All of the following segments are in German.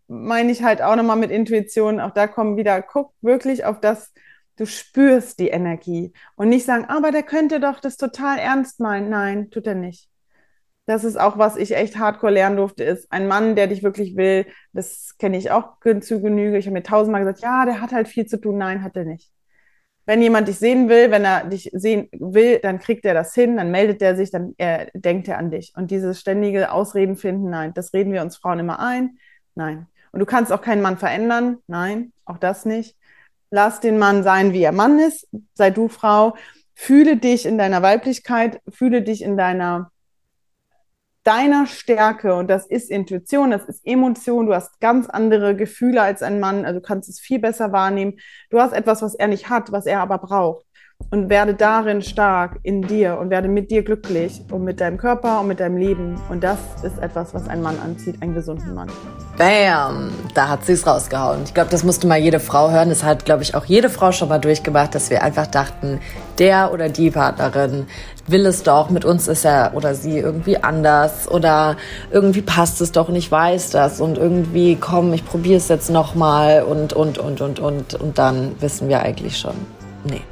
meine ich halt auch nochmal mit Intuition, auch da kommen wieder, guck wirklich auf das, du spürst die Energie und nicht sagen, aber der könnte doch das total ernst meinen. Nein, tut er nicht. Das ist auch, was ich echt hardcore lernen durfte, ist ein Mann, der dich wirklich will, das kenne ich auch zu Genüge. Ich habe mir tausendmal gesagt, ja, der hat halt viel zu tun. Nein, hat er nicht. Wenn jemand dich sehen will, wenn er dich sehen will, dann kriegt er das hin, dann meldet er sich, dann denkt er an dich. Und dieses ständige Ausreden finden, nein, das reden wir uns Frauen immer ein. Nein. Und du kannst auch keinen Mann verändern. Nein, auch das nicht. Lass den Mann sein, wie er Mann ist. Sei du Frau. Fühle dich in deiner Weiblichkeit, fühle dich in deiner Stärke, und das ist Intuition, das ist Emotion, du hast ganz andere Gefühle als ein Mann, also du kannst es viel besser wahrnehmen. Du hast etwas, was er nicht hat, was er aber braucht. Und werde darin stark in dir und werde mit dir glücklich und mit deinem Körper und mit deinem Leben. Und das ist etwas, was ein Mann anzieht, einen gesunden Mann. Bam, da hat sie es rausgehauen. Ich glaube, das musste mal jede Frau hören. Das hat, glaube ich, auch jede Frau schon mal durchgemacht, dass wir einfach dachten, der oder die Partnerin will es doch, mit uns ist er oder sie irgendwie anders oder irgendwie passt es doch und ich weiß das und irgendwie, komm, ich probiere es jetzt nochmal und dann wissen wir eigentlich schon, nee.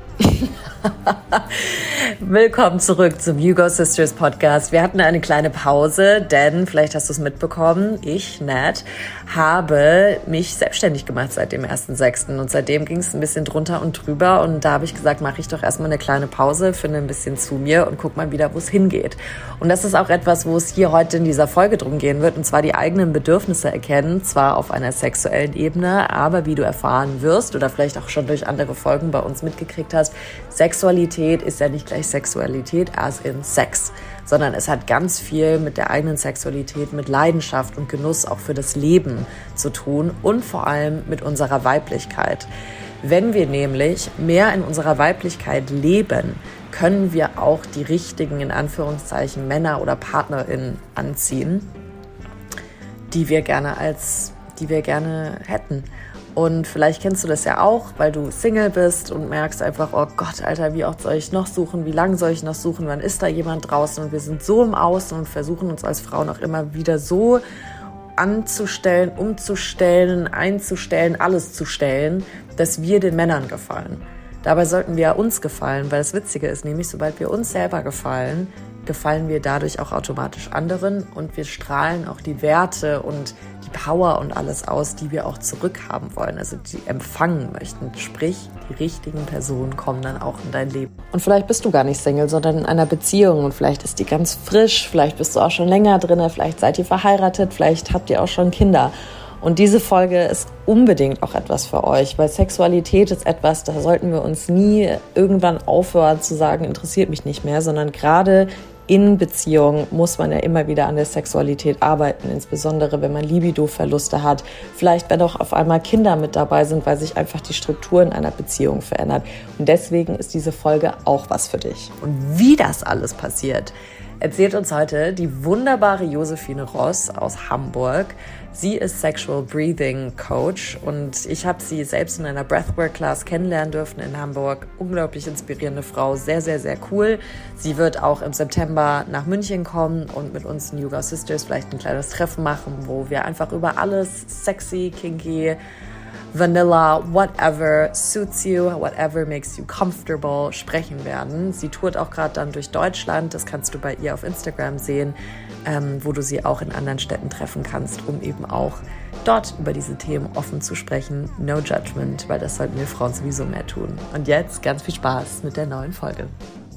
Willkommen zurück zum You Go Sisters Podcast. Wir hatten eine kleine Pause, denn vielleicht hast du es mitbekommen, ich, Nat, habe mich selbstständig gemacht seit dem 1.6. und seitdem ging es ein bisschen drunter und drüber und da habe ich gesagt, mache ich doch erstmal eine kleine Pause, finde ein bisschen zu mir und guck mal wieder, wo es hingeht. Und das ist auch etwas, wo es hier heute in dieser Folge drum gehen wird, und zwar die eigenen Bedürfnisse erkennen, zwar auf einer sexuellen Ebene, aber wie du erfahren wirst oder vielleicht auch schon durch andere Folgen bei uns mitgekriegt hast, Sexualität ist ja nicht gleich Sexualität as in Sex, sondern es hat ganz viel mit der eigenen Sexualität, mit Leidenschaft und Genuss auch für das Leben zu tun und vor allem mit unserer Weiblichkeit. Wenn wir nämlich mehr in unserer Weiblichkeit leben, können wir auch die richtigen, in Anführungszeichen, Männer oder PartnerInnen anziehen, die wir gerne hätten. Und vielleicht kennst du das ja auch, weil du Single bist und merkst einfach, oh Gott, Alter, wie oft soll ich noch suchen? Wie lange soll ich noch suchen? Wann ist da jemand draußen? Und wir sind so im Außen und versuchen uns als Frauen auch immer wieder so anzustellen, umzustellen, einzustellen, alles zu stellen, dass wir den Männern gefallen. Dabei sollten wir ja uns gefallen, weil das Witzige ist nämlich, sobald wir uns selber gefallen, gefallen wir dadurch auch automatisch anderen und wir strahlen auch die Werte und die Power und alles aus, die wir auch zurückhaben wollen, also die empfangen möchten. Sprich, die richtigen Personen kommen dann auch in dein Leben. Und vielleicht bist du gar nicht Single, sondern in einer Beziehung und vielleicht ist die ganz frisch, vielleicht bist du auch schon länger drin, vielleicht seid ihr verheiratet, vielleicht habt ihr auch schon Kinder. Und diese Folge ist unbedingt auch etwas für euch, weil Sexualität ist etwas, da sollten wir uns nie irgendwann aufhören zu sagen, interessiert mich nicht mehr, sondern gerade in Beziehungen muss man ja immer wieder an der Sexualität arbeiten, insbesondere wenn man Libido-Verluste hat. Vielleicht, wenn auch auf einmal Kinder mit dabei sind, weil sich einfach die Struktur in einer Beziehung verändert. Und deswegen ist diese Folge auch was für dich. Und wie das alles passiert, erzählt uns heute die wunderbare Josephine Ross aus Hamburg. Sie ist Sexual Breathing Coach und ich habe sie selbst in einer Breathwork Class kennenlernen dürfen in Hamburg. Unglaublich inspirierende Frau, sehr, sehr, sehr cool. Sie wird auch im September nach München kommen und mit uns in You Go Sisters vielleicht ein kleines Treffen machen, wo wir einfach über alles sexy, kinky, Vanilla, whatever suits you, whatever makes you comfortable, sprechen werden. Sie tourt auch gerade dann durch Deutschland, das kannst du bei ihr auf Instagram sehen, wo du sie auch in anderen Städten treffen kannst, um eben auch dort über diese Themen offen zu sprechen. No judgment, weil das sollten wir Frauen sowieso mehr tun. Und jetzt ganz viel Spaß mit der neuen Folge.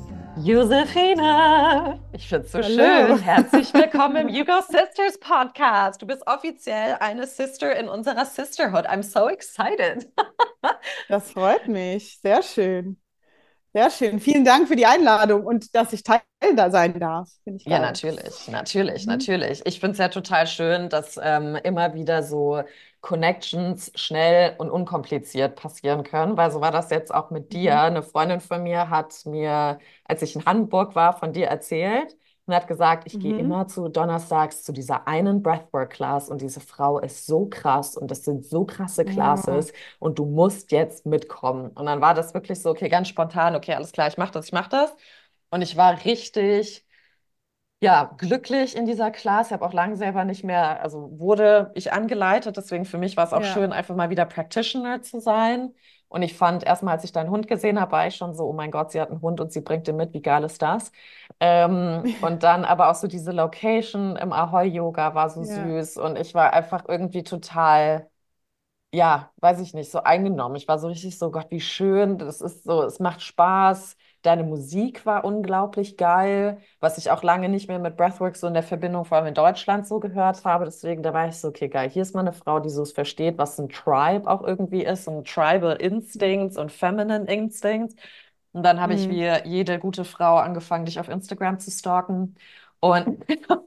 Josephine, ich finde es so schön. Herzlich willkommen im You Go Sisters Podcast. Du bist offiziell eine Sister in unserer Sisterhood. I'm so excited. Das freut mich. Sehr schön. Sehr schön. Vielen Dank für die Einladung und dass ich Teil da sein darf. Finde ich Ja, geil. natürlich. Ich finde es ja total schön, dass immer wieder so Connections schnell und unkompliziert passieren können, weil so war das jetzt auch mit dir. Eine Freundin von mir hat mir, als ich in Hamburg war, von dir erzählt und hat gesagt, ich gehe immer zu donnerstags zu dieser einen Breathwork-Class und diese Frau ist so krass und das sind so krasse Ja. Classes und du musst jetzt mitkommen. Und dann war das wirklich so, okay, ganz spontan, okay, alles klar, ich mach das. Und ich war richtig ja, glücklich in dieser Class. Ich habe auch lange selber nicht mehr, also wurde ich angeleitet. Deswegen für mich war es auch Ja. schön, einfach mal wieder Practitioner zu sein. Und ich fand erstmal, als ich deinen Hund gesehen habe, war ich schon so, oh mein Gott, sie hat einen Hund und sie bringt den mit. Wie geil ist das? Und dann aber auch so diese Location im Ahoy-Yoga war so Ja. süß. Und ich war einfach irgendwie total, ja, weiß ich nicht, so eingenommen. Ich war so richtig so, Gott, wie schön, das ist so, es macht Spaß. Deine Musik war unglaublich geil, was ich auch lange nicht mehr mit Breathwork so in der Verbindung, vor allem in Deutschland, so gehört habe. Deswegen, da war ich so, okay, geil, hier ist mal eine Frau, die so versteht, was ein Tribe auch irgendwie ist und Tribal Instincts und Feminine Instincts. Und dann habe ich Mhm. wie jede gute Frau angefangen, dich auf Instagram zu stalken. Und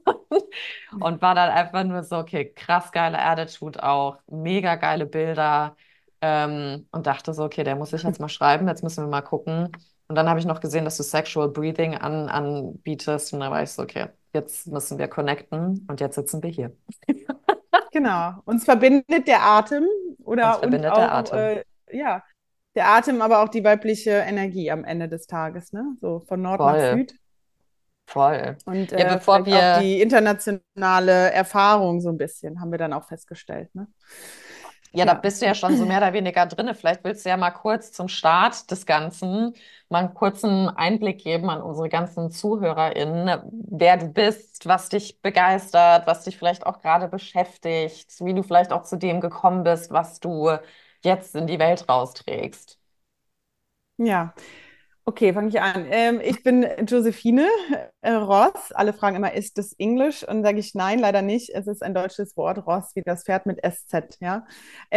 und war dann einfach nur so, okay, krass geile Attitude auch, mega geile Bilder und dachte so, okay, der muss ich jetzt mal schreiben, jetzt müssen wir mal gucken. Und dann habe ich noch gesehen, dass du Sexual Breathing anbietest und da war ich so, okay, jetzt müssen wir connecten und jetzt sitzen wir hier. Genau. Uns verbindet der Atem Uns und verbindet der auch, Atem. ja, der Atem, aber auch die weibliche Energie am Ende des Tages, ne? So von Nord nach Voll, Süd. voll. Und Ja, bevor vielleicht auch wir die internationale Erfahrung so ein bisschen, haben wir dann auch festgestellt, ne? Ja, da Ja, bist du ja schon so mehr oder weniger drinne. Vielleicht willst du ja mal kurz zum Start des Ganzen mal einen kurzen Einblick geben an unsere ganzen ZuhörerInnen, wer du bist, was dich begeistert, was dich vielleicht auch gerade beschäftigt, wie du vielleicht auch zu dem gekommen bist, was du jetzt in die Welt rausträgst. ja. Okay, fange ich an. Ich bin Josephine Ross. Alle fragen immer, ist das Englisch? Und sage ich nein, leider nicht. Es ist ein deutsches Wort, Ross, wie das Pferd mit SZ, ja.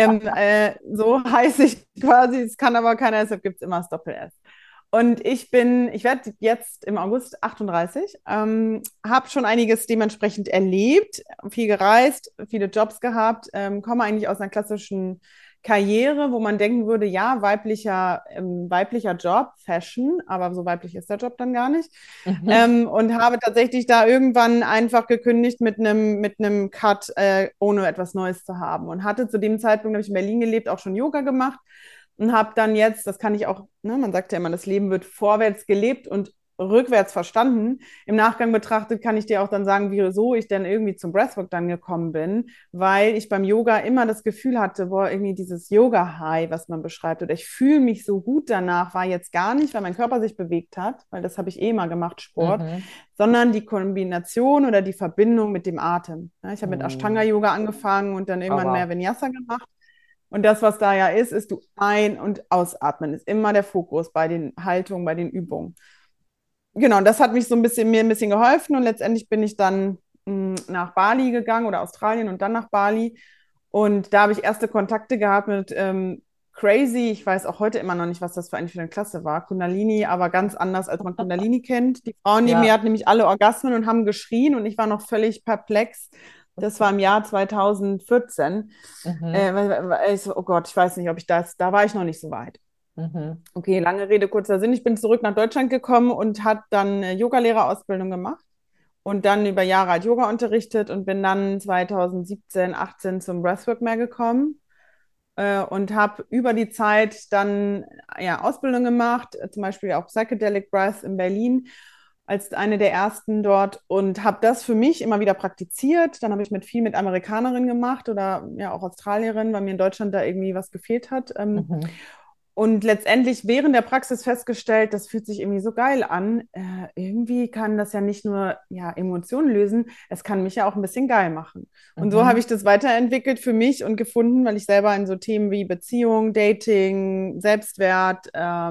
So heiße ich quasi, es kann aber keiner, deshalb gibt es immer das Doppel-S. Und ich werde jetzt im August 38, habe schon einiges dementsprechend erlebt, viel gereist, viele Jobs gehabt, komme eigentlich aus einer klassischen Karriere, wo man denken würde, ja, weiblicher Job, Fashion, aber so weiblich ist der Job dann gar nicht. Mhm. Und habe tatsächlich da irgendwann einfach gekündigt mit einem Cut, ohne etwas Neues zu haben. Und hatte zu dem Zeitpunkt, habe ich in Berlin gelebt, auch schon Yoga gemacht und habe dann jetzt, das kann ich auch, ne, man sagt ja immer, das Leben wird vorwärts gelebt und rückwärts verstanden. Im Nachgang betrachtet kann ich dir auch dann sagen, wieso ich denn irgendwie zum Breathwork dann gekommen bin, weil ich beim Yoga immer das Gefühl hatte, boah, irgendwie dieses Yoga-High, was man beschreibt, oder ich fühle mich so gut danach, war jetzt gar nicht, weil mein Körper sich bewegt hat, weil das habe ich eh mal gemacht, Sport, Mhm. sondern die Kombination oder die Verbindung mit dem Atem. Ja, ich habe mit Mhm. Ashtanga-Yoga angefangen und dann Oh, irgendwann mehr wow. Vinyasa gemacht. Und das, was da ja ist du ein- und ausatmen, ist immer der Fokus bei den Haltungen, bei den Übungen. Genau, und das hat mich so mir ein bisschen geholfen und letztendlich bin ich dann nach Bali gegangen oder Australien und dann nach Bali. Und da habe ich erste Kontakte gehabt mit Crazy. Ich weiß auch heute immer noch nicht, was das eigentlich für eine Klasse war. Kundalini, aber ganz anders, als man Kundalini kennt. Die Frauen neben mir Ja. hatten nämlich alle Orgasmen und haben geschrien und ich war noch völlig perplex. Das war im Jahr 2014. Mhm. Ich so, oh Gott, ich weiß nicht, ob ich da war ich noch nicht so weit. Mhm. Okay, lange Rede, kurzer Sinn. Ich bin zurück nach Deutschland gekommen und habe dann eine Yogalehrerausbildung gemacht und dann über Jahre halt Yoga unterrichtet und bin dann 2017, 18 zum Breathwork mehr gekommen und habe über die Zeit dann ja Ausbildung gemacht, zum Beispiel auch Psychedelic Breath in Berlin als eine der ersten dort und habe das für mich immer wieder praktiziert. Dann habe ich viel mit Amerikanerinnen gemacht oder ja auch Australierinnen, weil mir in Deutschland da irgendwie was gefehlt hat. Mhm. Und letztendlich während der Praxis festgestellt, das fühlt sich irgendwie so geil an. Irgendwie kann das ja nicht nur ja, Emotionen lösen, es kann mich ja auch ein bisschen geil machen. Und so habe Mhm. ich das weiterentwickelt für mich und gefunden, weil ich selber in so Themen wie Beziehung, Dating, Selbstwert,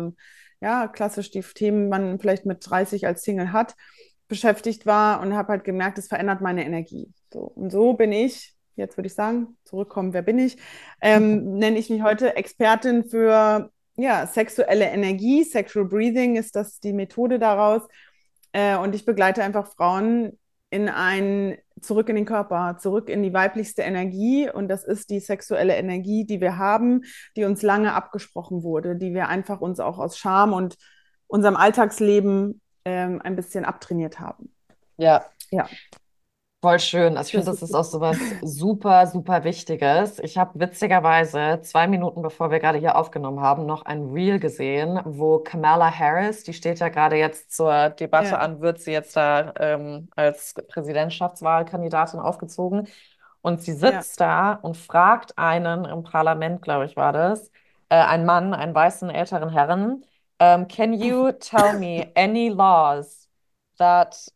ja, klassisch die Themen man vielleicht mit 30 als Single hat, beschäftigt war und habe halt gemerkt, es verändert meine Energie. So, und so bin ich, jetzt würde ich sagen, zurückkommen, wer bin ich? Nenne ich mich heute Expertin für ja, sexuelle Energie, Sexual Breathing ist das die Methode daraus. Und ich begleite einfach Frauen zurück in den Körper, zurück in die weiblichste Energie. Und das ist die sexuelle Energie, die wir haben, die uns lange abgesprochen wurde, die wir einfach uns auch aus Scham und unserem Alltagsleben ein bisschen abtrainiert haben. Ja. Ja. Voll schön. Also ich finde, Das das ist ist auch sowas super, super Wichtiges. Ich habe witzigerweise 2 Minuten, bevor wir gerade hier aufgenommen haben, noch ein Reel gesehen, wo Kamala Harris, die steht ja gerade jetzt zur Debatte ja, an, wird sie jetzt da als Präsidentschaftswahlkandidatin aufgezogen. Und sie ja. sitzt da und fragt einen im Parlament, glaube ich, war das, einen Mann, einen weißen älteren Herren, can you tell me any laws that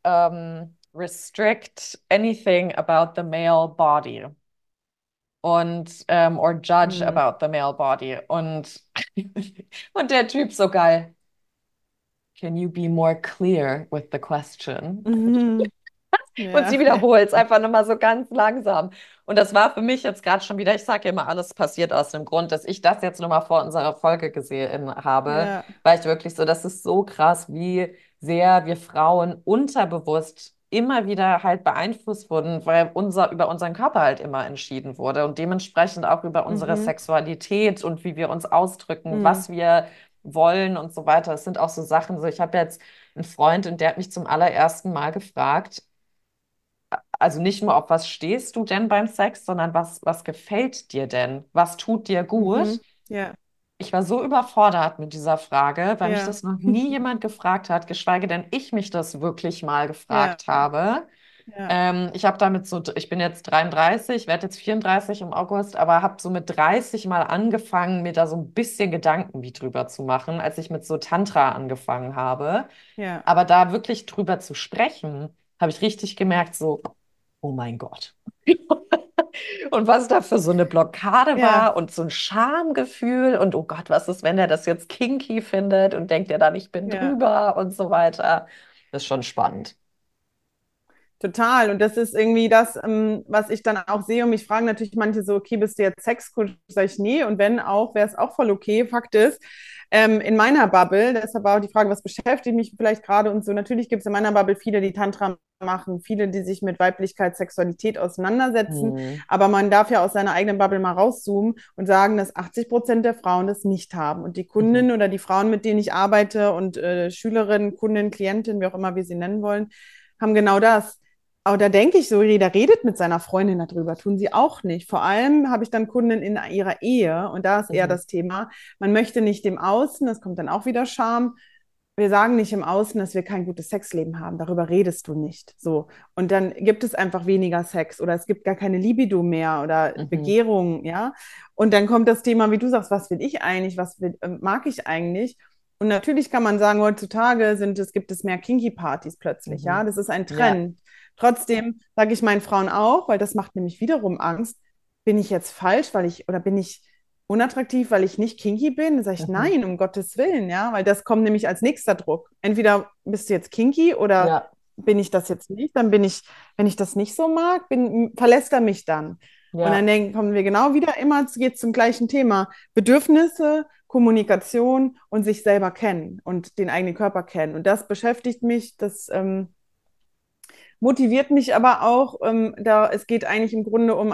restrict anything about the male body und or judge Mhm. about the male body und und der Typ so geil. Can you be more clear with the question? Mhm. Und Ja, sie wiederholt es einfach nochmal so ganz langsam. Und das war für mich jetzt gerade schon wieder, ich sage ja immer, alles passiert aus dem Grund, dass ich das jetzt nochmal vor unserer Folge gesehen habe, ja, weil ich wirklich so, das ist so krass, wie sehr wir Frauen unterbewusst immer wieder halt beeinflusst wurden, weil über unseren Körper halt immer entschieden wurde und dementsprechend auch über unsere mhm. Sexualität und wie wir uns ausdrücken, Mhm. was wir wollen und so weiter. Das sind auch so Sachen, so ich habe jetzt einen Freund und der hat mich zum allerersten Mal gefragt, also nicht nur auf was stehst du denn beim Sex, sondern was gefällt dir denn? Was tut dir gut? Mhm. Ja, Ich war so überfordert mit dieser Frage, weil mich ja, das noch nie jemand gefragt hat, geschweige denn ich mich das wirklich mal ja, gefragt habe. ja, Ich habe damit so, ich bin jetzt 33, werde jetzt 34 im August, aber habe so mit 30 mal angefangen, mir da so ein bisschen Gedanken wie drüber zu machen, als ich mit so Tantra angefangen habe. ja, Aber da wirklich drüber zu sprechen, habe ich richtig gemerkt, so, oh mein Gott. Und was da für so eine Blockade ja. war und so ein Schamgefühl und oh Gott, was ist, wenn er das jetzt kinky findet und denkt er dann, ich bin Ja. drüber und so weiter. Das ist schon spannend. Total. Und das ist irgendwie das, was ich dann auch sehe. Und mich fragen natürlich manche so, okay, bist du jetzt Sexcoach? Sag ich, nee. Und wenn auch, wäre es auch voll okay. Fakt ist, in meiner Bubble, deshalb war auch die Frage, was beschäftigt mich vielleicht gerade und so. Natürlich gibt es in meiner Bubble viele, die Tantra machen, viele, die sich mit Weiblichkeit, Sexualität auseinandersetzen. Hm. Aber man darf ja aus seiner eigenen Bubble mal rauszoomen und sagen, dass 80% der Frauen das nicht haben. Und die Mhm. Kundinnen oder die Frauen, mit denen ich arbeite und Schülerinnen, Kundinnen, Klientinnen, wie auch immer wir sie nennen wollen, haben genau das. Aber da denke ich so, jeder redet mit seiner Freundin darüber, tun sie auch nicht. Vor allem habe ich dann Kunden in ihrer Ehe und da ist eher Mhm. das Thema, man möchte nicht dem Außen, das kommt dann auch wieder Scham. Wir sagen nicht im Außen, dass wir kein gutes Sexleben haben. Darüber redest du nicht. So. Und dann gibt es einfach weniger Sex oder es gibt gar keine Libido mehr oder Mhm. Begehrung, ja. Und dann kommt das Thema, wie du sagst, was will ich eigentlich, mag ich eigentlich? Und natürlich kann man sagen, heutzutage gibt es mehr Kinky-Partys plötzlich, ja. Mhm. Das ist ein Ja. Trend. Trotzdem sage ich meinen Frauen auch, weil das macht nämlich wiederum Angst, bin ich jetzt falsch, oder bin ich unattraktiv, weil ich nicht kinky bin? Dann sage ich, Mhm. nein, um Gottes Willen, ja, weil das kommt nämlich als nächster Druck. Entweder bist du jetzt kinky oder Ja. bin ich das jetzt nicht, dann bin ich, wenn ich das nicht so mag, verlässt er mich dann. Und dann Ja. kommen wir genau wieder immer geht zum gleichen Thema. Bedürfnisse, Kommunikation und sich selber kennen und den eigenen Körper kennen. Und das beschäftigt mich, das motiviert mich aber auch, es geht eigentlich im Grunde um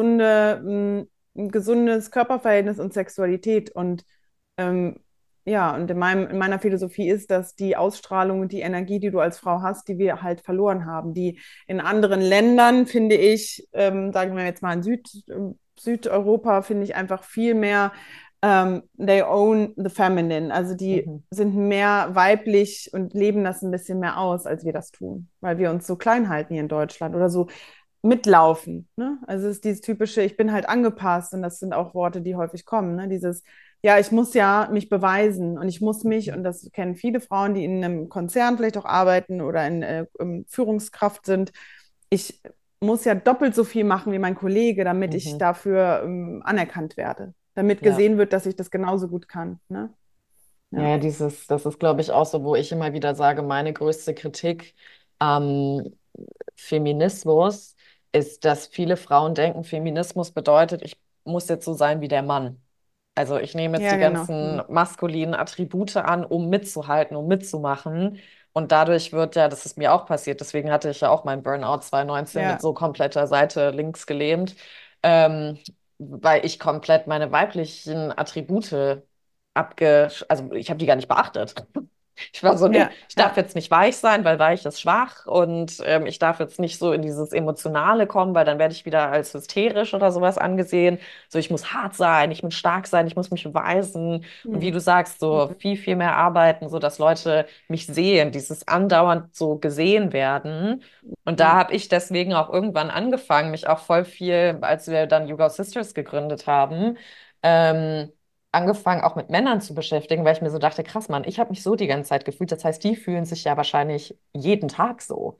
ein gesundes Körperverhältnis und Sexualität. Und ähm, ja, und in meiner Philosophie ist, dass die Ausstrahlung und die Energie, die du als Frau hast, die wir halt verloren haben, die in anderen Ländern, finde ich, sagen wir jetzt mal in Südeuropa, finde ich einfach viel mehr they own the feminine. Also die Mhm. sind mehr weiblich und leben das ein bisschen mehr aus, als wir das tun, weil wir uns so klein halten hier in Deutschland oder so mitlaufen. Ne? Also es ist dieses typische, ich bin halt angepasst und das sind auch Worte, die häufig kommen. Ne? Dieses, ja, ich muss ja mich beweisen und ich muss mich, Mhm. und das kennen viele Frauen, die in einem Konzern vielleicht auch arbeiten oder in Führungskraft sind, ich muss ja doppelt so viel machen wie mein Kollege, damit ich Mhm. dafür anerkannt werde, damit Ja. gesehen wird, dass ich das genauso gut kann. Ne? Ja, Ja. ja, das ist, glaube ich, auch so, wo ich immer wieder sage, meine größte Kritik am Feminismus ist, dass viele Frauen denken, Feminismus bedeutet, ich muss jetzt so sein wie der Mann. Also ich nehme jetzt Ja, die genau. ganzen Hm. maskulinen Attribute an, um mitzuhalten, um mitzumachen. Und dadurch wird ja, das ist mir auch passiert, deswegen hatte ich ja auch meinen Burnout 2019 mit Ja, so kompletter Seite links gelähmt, ähm, weil ich komplett meine weiblichen Attribute also ich habe die gar nicht beachtet. Ich war so, nee, Ja, ich darf ja. jetzt nicht weich sein, weil weich ist schwach und ich darf jetzt nicht so in dieses Emotionale kommen, weil dann werde ich wieder als hysterisch oder sowas angesehen. So, ich muss hart sein, ich muss stark sein, ich muss mich beweisen und wie Hm. du sagst, so Hm. viel, viel mehr arbeiten, so dass Leute mich sehen, dieses andauernd so gesehen werden. Und da Hm. habe ich deswegen auch irgendwann angefangen, mich auch voll viel, als wir dann Yoga Sisters gegründet haben, ähm, angefangen, auch mit Männern zu beschäftigen, weil ich mir so dachte, krass, Mann, ich habe mich so die ganze Zeit gefühlt. Das heißt, die fühlen sich ja wahrscheinlich jeden Tag so.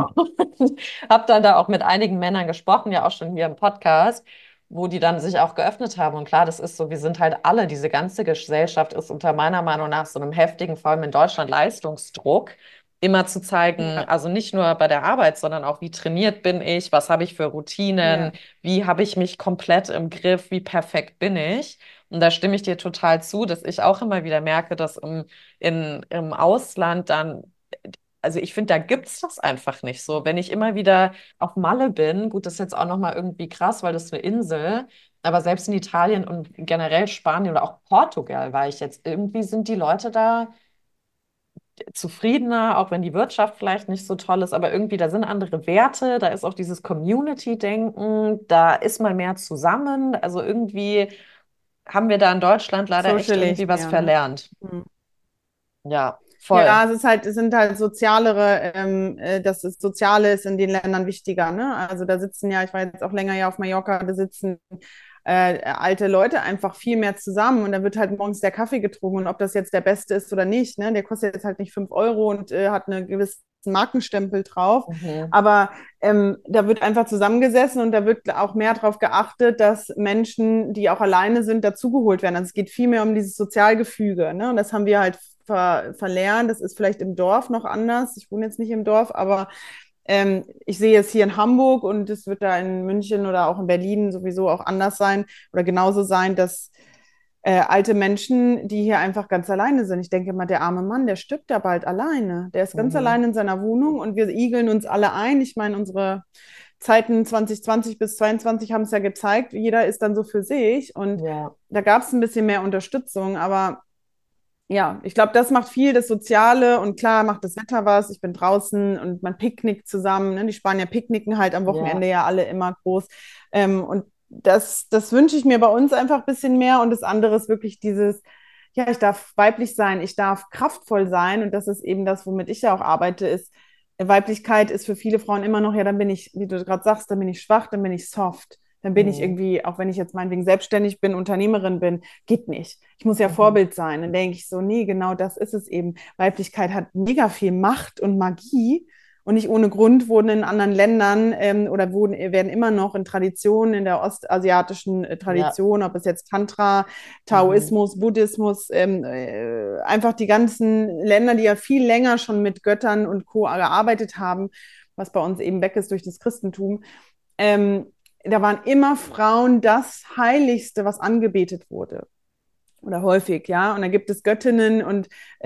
Habe dann da auch mit einigen Männern gesprochen, ja auch schon hier im Podcast, wo die dann sich auch geöffnet haben. Und klar, das ist so, wir sind halt alle, diese ganze Gesellschaft ist unter meiner Meinung nach so einem heftigen, vor allem in Deutschland, Leistungsdruck. Immer zu zeigen, Ja, also nicht nur bei der Arbeit, sondern auch, wie trainiert bin ich, was habe ich für Routinen, ja, wie habe ich mich komplett im Griff, wie perfekt bin ich. Und da stimme ich dir total zu, dass ich auch immer wieder merke, dass im Ausland dann, also ich finde, da gibt's das einfach nicht so. Wenn ich immer wieder auf Malle bin, gut, das ist jetzt auch nochmal irgendwie krass, weil das ist eine Insel, aber selbst in Italien und generell Spanien oder auch Portugal war ich jetzt, irgendwie sind die Leute da zufriedener, auch wenn die Wirtschaft vielleicht nicht so toll ist, aber irgendwie da sind andere Werte, da ist auch dieses Community-Denken, da ist man mehr zusammen. Also irgendwie haben wir da in Deutschland leider echt socially irgendwie was mehr, ne? verlernt. Hm. Ja, voll. Ja, es sind halt sozialere, das ist Soziale ist in den Ländern wichtiger, ne? Also da sitzen ja, ich war jetzt auch länger ja auf Mallorca, da sitzen alte Leute einfach viel mehr zusammen und da wird halt morgens der Kaffee getrunken und ob das jetzt der beste ist oder nicht, ne? Der kostet jetzt halt nicht 5 € und hat einen gewissen Markenstempel drauf, Mhm. aber da wird einfach zusammengesessen und da wird auch mehr darauf geachtet, dass Menschen, die auch alleine sind, dazugeholt werden. Also es geht viel mehr um dieses Sozialgefüge, ne? Und das haben wir halt verlernt. Das ist vielleicht im Dorf noch anders. Ich wohne jetzt nicht im Dorf, aber ich sehe es hier in Hamburg und es wird da in München oder auch in Berlin sowieso auch anders sein oder genauso sein, dass alte Menschen, die hier einfach ganz alleine sind. Ich denke mal, der arme Mann, der stirbt ja bald alleine. Der ist ganz Mhm. allein in seiner Wohnung und wir igeln uns alle ein. Ich meine, unsere Zeiten 2020 bis 2022 haben es ja gezeigt, jeder ist dann so für sich und Ja, da gab es ein bisschen mehr Unterstützung, aber ja, ich glaube, das macht viel das Soziale und klar macht das Wetter was. Ich bin draußen und man picknickt zusammen. Ne? Die Spanier picknicken halt am ja. Wochenende ja alle immer groß. Und das wünsche ich mir bei uns einfach ein bisschen mehr. Und das andere ist wirklich dieses, ja, ich darf weiblich sein, ich darf kraftvoll sein. Und das ist eben das, womit ich ja auch arbeite, ist, Weiblichkeit ist für viele Frauen immer noch, ja, dann bin ich, wie du gerade sagst, dann bin ich schwach, dann bin ich soft. Dann bin ich Mhm. irgendwie, auch wenn ich jetzt meinetwegen selbstständig bin, Unternehmerin bin, geht nicht. Ich muss ja Mhm. Vorbild sein. Dann denke ich so, nee, genau das ist es eben. Weiblichkeit hat mega viel Macht und Magie. Und nicht ohne Grund wurden in anderen Ländern oder werden immer noch in Traditionen, in der ostasiatischen Ja. Tradition, ob es jetzt Tantra, Mhm. Taoismus, Buddhismus, einfach die ganzen Länder, die ja viel länger schon mit Göttern und Co. gearbeitet haben, was bei uns eben weg ist durch das Christentum, ähm, da waren immer Frauen das Heiligste, was angebetet wurde. Oder häufig, ja. Und da gibt es Göttinnen und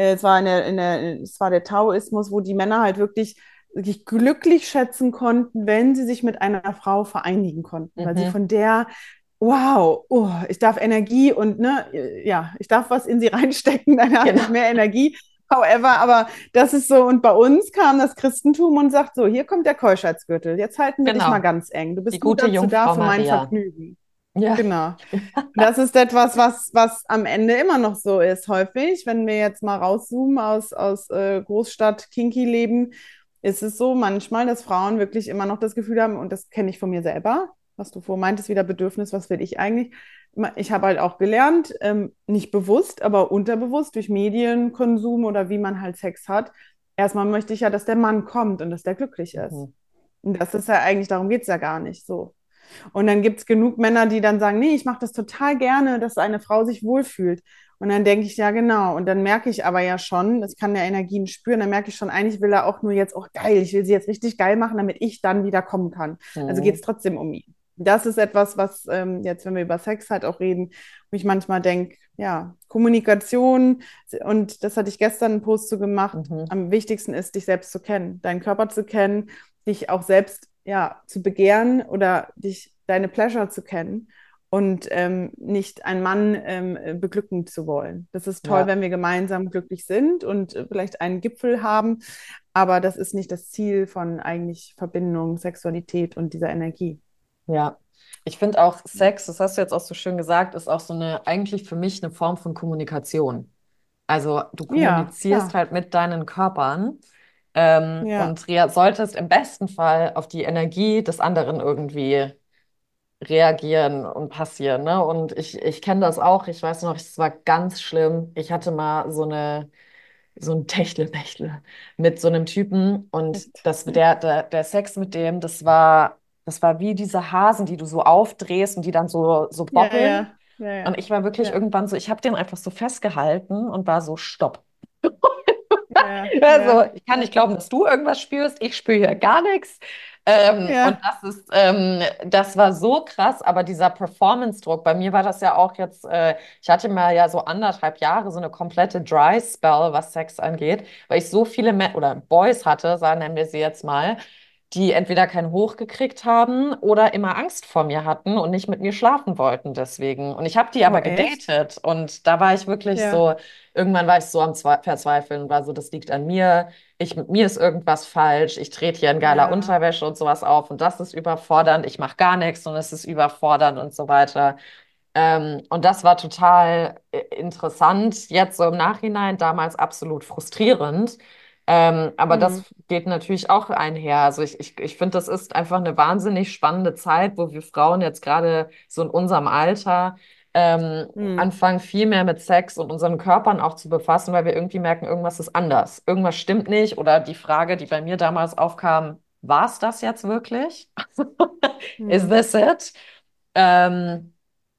es war der Taoismus, wo die Männer halt wirklich glücklich schätzen konnten, wenn sie sich mit einer Frau vereinigen konnten, weil sie Mhm. von der, wow, oh, ich darf Energie und ne, ja, ich darf was in sie reinstecken, dann habe ich Genau. mehr Energie. However, aber das ist so, und bei uns kam das Christentum und sagt so, hier kommt der Keuschheitsgürtel, jetzt halten wir dich mal Genau. ganz eng. Du Die bist nur gute dazu da Jungfrau für mein Maria. Vergnügen. Ja. Genau. Das ist etwas, was am Ende immer noch so ist, häufig. Wenn wir jetzt mal rauszoomen aus Großstadt Kinky-Leben, ist es so manchmal, dass Frauen wirklich immer noch das Gefühl haben, und das kenne ich von mir selber, was du vorhin meintest, wieder Bedürfnis, was will ich eigentlich? Ich habe halt auch gelernt, nicht bewusst, aber unterbewusst durch Medienkonsum oder wie man halt Sex hat. Erstmal möchte ich ja, dass der Mann kommt und dass der glücklich ist. Mhm. Und das ist ja eigentlich, darum geht es ja gar nicht so. Und dann gibt es genug Männer, die dann sagen, nee, ich mache das total gerne, dass eine Frau sich wohlfühlt. Und dann denke ich, ja, genau. Und dann merke ich aber ja schon, ich kann ja Energien spüren, dann merke ich schon, eigentlich will er auch nur jetzt, oh geil, ich will sie jetzt richtig geil machen, damit ich dann wieder kommen kann. Also geht es Mhm. trotzdem um ihn. Das ist etwas, was jetzt, wenn wir über Sex halt auch reden, wo ich manchmal denke, ja, Kommunikation, und das hatte ich gestern einen Post zu gemacht, Mhm. am wichtigsten ist, dich selbst zu kennen, deinen Körper zu kennen, dich auch selbst ja, zu begehren oder deine Pleasure zu kennen und nicht einen Mann beglücken zu wollen. Das ist toll, Ja. wenn wir gemeinsam glücklich sind und vielleicht einen Gipfel haben, aber das ist nicht das Ziel von eigentlich Verbindung, Sexualität und dieser Energie. Ja, ich finde auch Sex, das hast du jetzt auch so schön gesagt, ist auch so eine, eigentlich für mich eine Form von Kommunikation. Also du Ja, kommunizierst klar. halt mit deinen Körpern Ja, und solltest im besten Fall auf die Energie des anderen irgendwie reagieren und passieren, ne? Und ich kenne das auch, ich weiß noch, es war ganz schlimm. Ich hatte mal so ein Techtelmechtel mit so einem Typen und echt. der Sex mit dem, das war wie diese Hasen, die du so aufdrehst und die dann so Ja, bobbeln. ja, ja, Und ja, ich war wirklich ja, irgendwann so, ich habe den einfach so festgehalten und war so, stopp. ja, Also, ja, ich kann nicht ja, glauben, dass du irgendwas spürst. Ich spüre hier gar nichts. Und ja, das war so krass, aber dieser Performance-Druck, bei mir war das ja auch jetzt, ich hatte mal ja so 1,5 Jahre so eine komplette Dry Spell, was Sex angeht, weil ich so viele oder Boys hatte, sagen nennen wir sie jetzt mal, die entweder keinen Hoch gekriegt haben oder immer Angst vor mir hatten und nicht mit mir schlafen wollten deswegen. Und ich habe die oh, aber echt? gedatet und da war ich wirklich Ja, so, irgendwann war ich so am Verzweifeln, war so, das liegt an mir, mit mir ist irgendwas falsch, ich trete hier in geiler ja, Unterwäsche und sowas auf und das ist überfordernd, ich mache gar nichts und es ist überfordernd und so weiter. Und das war total interessant, jetzt so im Nachhinein, damals absolut frustrierend. Aber hm, das geht natürlich auch einher. Also ich finde, das ist einfach eine wahnsinnig spannende Zeit, wo wir Frauen jetzt gerade so in unserem Alter hm, anfangen, viel mehr mit Sex und unseren Körpern auch zu befassen, weil wir irgendwie merken, irgendwas ist anders. Irgendwas stimmt nicht. Oder die Frage, die bei mir damals aufkam, war es das jetzt wirklich? Is hm, this it? Ähm,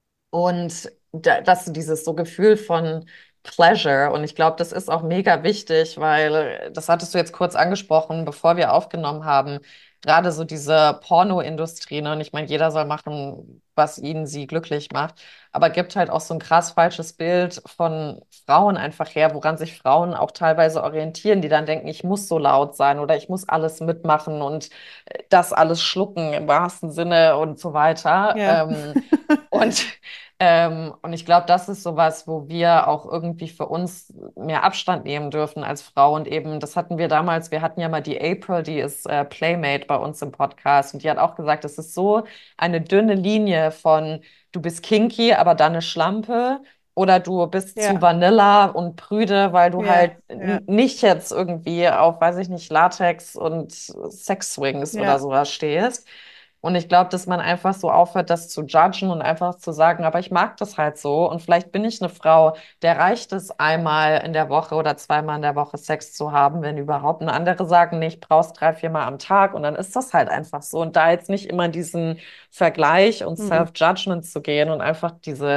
und dass du dieses so Gefühl von Pleasure, und ich glaube, das ist auch mega wichtig, weil das hattest du jetzt kurz angesprochen, bevor wir aufgenommen haben, gerade so diese Pornoindustrie, ne? Und ich meine, jeder soll machen, was ihn, sie glücklich macht, aber gibt halt auch so ein krass falsches Bild von Frauen einfach her, woran sich Frauen auch teilweise orientieren, die dann denken, ich muss so laut sein oder ich muss alles mitmachen und das alles schlucken im wahrsten Sinne und so weiter. ja, Und und ich glaube, das ist sowas, wo wir auch irgendwie für uns mehr Abstand nehmen dürfen als Frau. Und eben, das hatten wir damals, wir hatten ja mal die April, die ist Playmate bei uns im Podcast. Und die hat auch gesagt, es ist so eine dünne Linie von, du bist kinky, aber dann eine Schlampe. Oder du bist zu ja, Vanilla und prüde, weil du halt ja, ja, nicht jetzt irgendwie auf, weiß ich nicht, Latex und Sex-Swings oder ja, sowas stehst. Und ich glaube, dass man einfach so aufhört, das zu judgen und einfach zu sagen, aber ich mag das halt so. Und vielleicht bin ich eine Frau, der reicht es einmal in der Woche oder zweimal in der Woche Sex zu haben, wenn überhaupt. Und andere sagen, nee, ich brauch's 3, 4 Mal am Tag. Und dann ist das halt einfach so. Und da jetzt nicht immer diesen Vergleich und hm. Self-Judgment zu gehen und einfach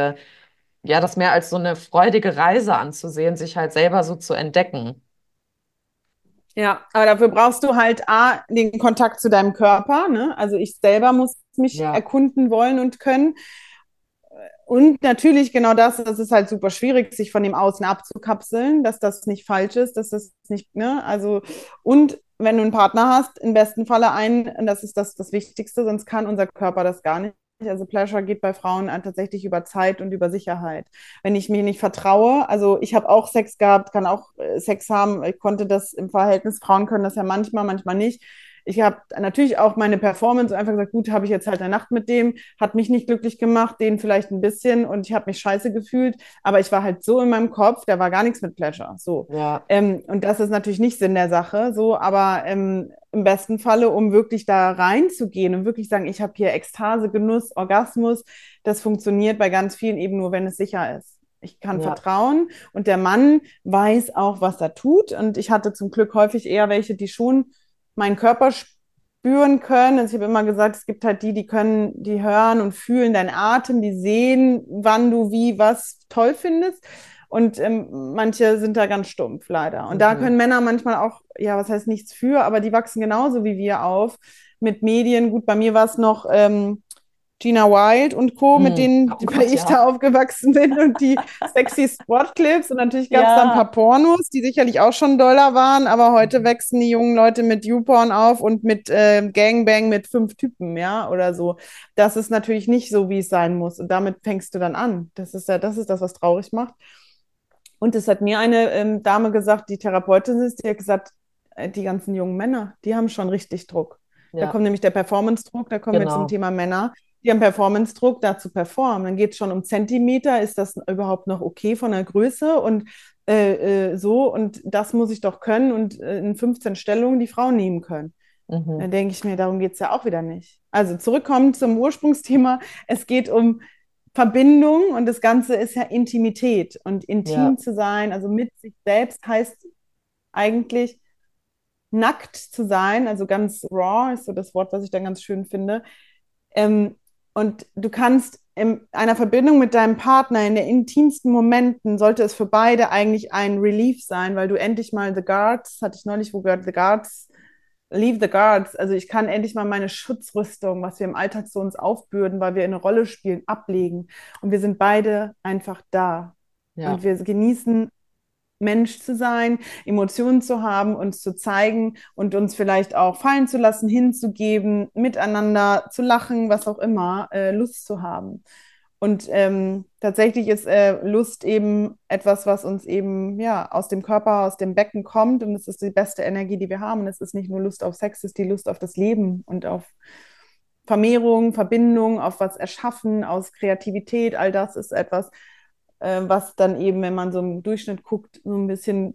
ja, das mehr als so eine freudige Reise anzusehen, sich halt selber so zu entdecken. Ja, aber dafür brauchst du halt A, den Kontakt zu deinem Körper, ne? Also ich selber muss mich Ja, erkunden wollen und können. Und natürlich genau das ist halt super schwierig, sich von dem Außen abzukapseln, dass das nicht falsch ist, dass das nicht, ne, also, und wenn du einen Partner hast, im besten Falle einen, und das ist das Wichtigste, sonst kann unser Körper das gar nicht. Also Pleasure geht bei Frauen tatsächlich über Zeit und über Sicherheit. Wenn ich mir nicht vertraue, also ich habe auch Sex gehabt, kann auch Sex haben, ich konnte das im Verhältnis, Frauen können das ja manchmal, manchmal nicht. Ich habe natürlich auch meine Performance einfach gesagt, gut, habe ich jetzt halt eine Nacht mit dem, hat mich nicht glücklich gemacht, den vielleicht ein bisschen und ich habe mich scheiße gefühlt, aber ich war halt so in meinem Kopf, da war gar nichts mit Pleasure. So. ja, Und das ist natürlich nicht Sinn der Sache, so, aber im besten Falle, um wirklich da reinzugehen und wirklich sagen, ich habe hier Ekstase, Genuss, Orgasmus, das funktioniert bei ganz vielen eben nur, wenn es sicher ist. Ich kann ja, vertrauen und der Mann weiß auch, was er tut. Und ich hatte zum Glück häufig eher welche, die schon meinen Körper spüren können. Also ich habe immer gesagt, es gibt halt die, die können, die hören und fühlen deinen Atem, die sehen, wann du wie was toll findest. Und manche sind da ganz stumpf, leider. Und da können mhm, Männer manchmal auch, ja, was heißt nichts für, aber die wachsen genauso wie wir auf mit Medien. Gut, bei mir war es noch Gina Wild und Co., mit denen Oh weil Gott, ich da ja. aufgewachsen bin und die sexy Sportclips. Und natürlich gab es da ein Ja. paar Pornos, die sicherlich auch schon Dollar waren, aber heute Mhm. wachsen die jungen Leute mit YouPorn auf und mit Gangbang mit 5 Typen, ja, oder so. Das ist natürlich nicht so, wie es sein muss. Und damit fängst du dann an. Das ist ja, das ist das, was traurig macht. Und es hat mir eine Dame gesagt, die Therapeutin ist, die hat gesagt, die ganzen jungen Männer, die haben schon richtig Druck. Da Ja, kommt nämlich der Performance-Druck, da kommen wir zum genau. Thema Männer. Die haben Performance-Druck, da zu performen. Dann geht es schon um Zentimeter, ist das überhaupt noch okay von der Größe und so, und das muss ich doch können und in 15 Stellungen die Frauen nehmen können. Mhm. Dann denke ich mir, darum geht es ja auch wieder nicht. Also zurückkommen zum Ursprungsthema, es geht um Verbindung und das Ganze ist ja Intimität. Und intim Ja. zu sein, also mit sich selbst, heißt eigentlich nackt zu sein, also ganz raw ist so das Wort, was ich dann ganz schön finde. Ähm, und du kannst in einer Verbindung mit deinem Partner in den intimsten Momenten, sollte es für beide eigentlich ein Relief sein, weil du endlich mal The Guards, hatte ich neulich wo gehört, The Guards, Leave the Guards, also ich kann endlich mal meine Schutzrüstung, was wir im Alltag so uns aufbürden, weil wir eine Rolle spielen, ablegen. Und wir sind beide einfach da. Und Ja. wir genießen Mensch zu sein, Emotionen zu haben, uns zu zeigen und uns vielleicht auch fallen zu lassen, hinzugeben, miteinander zu lachen, was auch immer, Lust zu haben. Und tatsächlich ist Lust eben etwas, was uns eben ja aus dem Körper, aus dem Becken kommt. Und es ist die beste Energie, die wir haben. Und es ist nicht nur Lust auf Sex, es ist die Lust auf das Leben und auf Vermehrung, Verbindung, auf was erschaffen, aus Kreativität. All das ist etwas, was dann eben, wenn man so im Durchschnitt guckt, so ein bisschen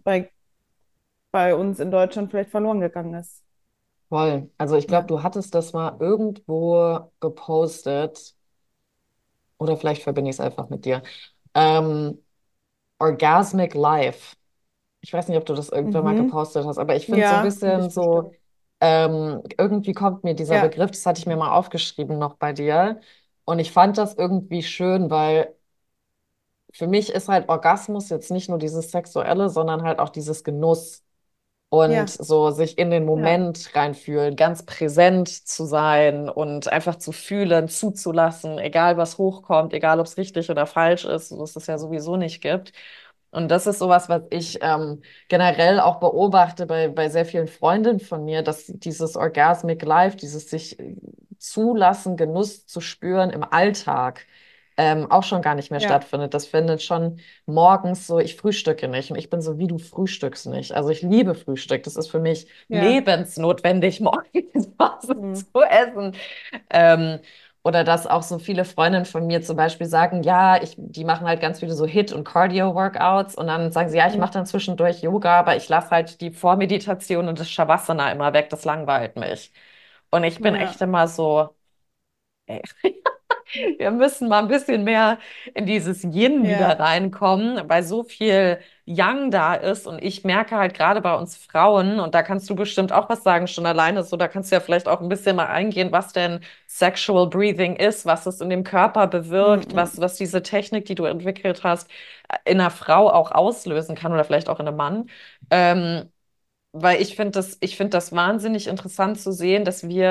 bei uns in Deutschland vielleicht verloren gegangen ist. Voll. Also ich glaube, Ja. du hattest das mal irgendwo gepostet oder vielleicht verbinde ich es einfach mit dir. Ähm, Orgasmic Life. Ich weiß nicht, ob du das irgendwann mal Mhm. gepostet hast, aber ich finde so ein Ja, habe bisschen ich so, bestimmt. irgendwie kommt mir dieser Ja, Begriff, das hatte ich mir mal aufgeschrieben noch bei dir. Und ich fand das irgendwie schön, weil für mich ist halt Orgasmus jetzt nicht nur dieses Sexuelle, sondern halt auch dieses Genuss und ja, so sich in den ja, Moment reinfühlen, ganz präsent zu sein und einfach zu fühlen, zuzulassen, egal was hochkommt, egal ob es richtig oder falsch ist, was es ja sowieso nicht gibt. Und das ist sowas, was ich generell auch beobachte bei sehr vielen Freundinnen von mir, dass dieses Orgasmic Life, dieses sich zulassen, Genuss zu spüren im Alltag, auch schon gar nicht mehr ja, stattfindet. Das findet schon morgens so, ich frühstücke nicht und ich bin so, wie du frühstückst nicht. Also ich liebe Frühstück. Das ist für mich ja. lebensnotwendig, morgens was Mhm. zu essen. Ähm, oder dass auch so viele Freundinnen von mir zum Beispiel sagen, ja, die machen halt ganz viele so Hit- und Cardio-Workouts und dann sagen sie, ja, ich Mhm. mache dann zwischendurch Yoga, aber ich lasse halt die Vormeditation und das Shavasana immer weg, das langweilt mich. Und ich bin echt Ja, immer so, ey, wir müssen mal ein bisschen mehr in dieses Yin wieder ja. reinkommen, weil so viel Yang da ist. Und ich merke halt gerade bei uns Frauen, und da kannst du bestimmt auch was sagen, schon alleine so, da kannst du ja vielleicht auch ein bisschen mal eingehen, was denn Sexual Breathing ist, was es in dem Körper bewirkt, Mhm. was diese Technik, die du entwickelt hast, in einer Frau auch auslösen kann oder vielleicht auch in einem Mann. Ähm, weil ich finde das wahnsinnig interessant zu sehen,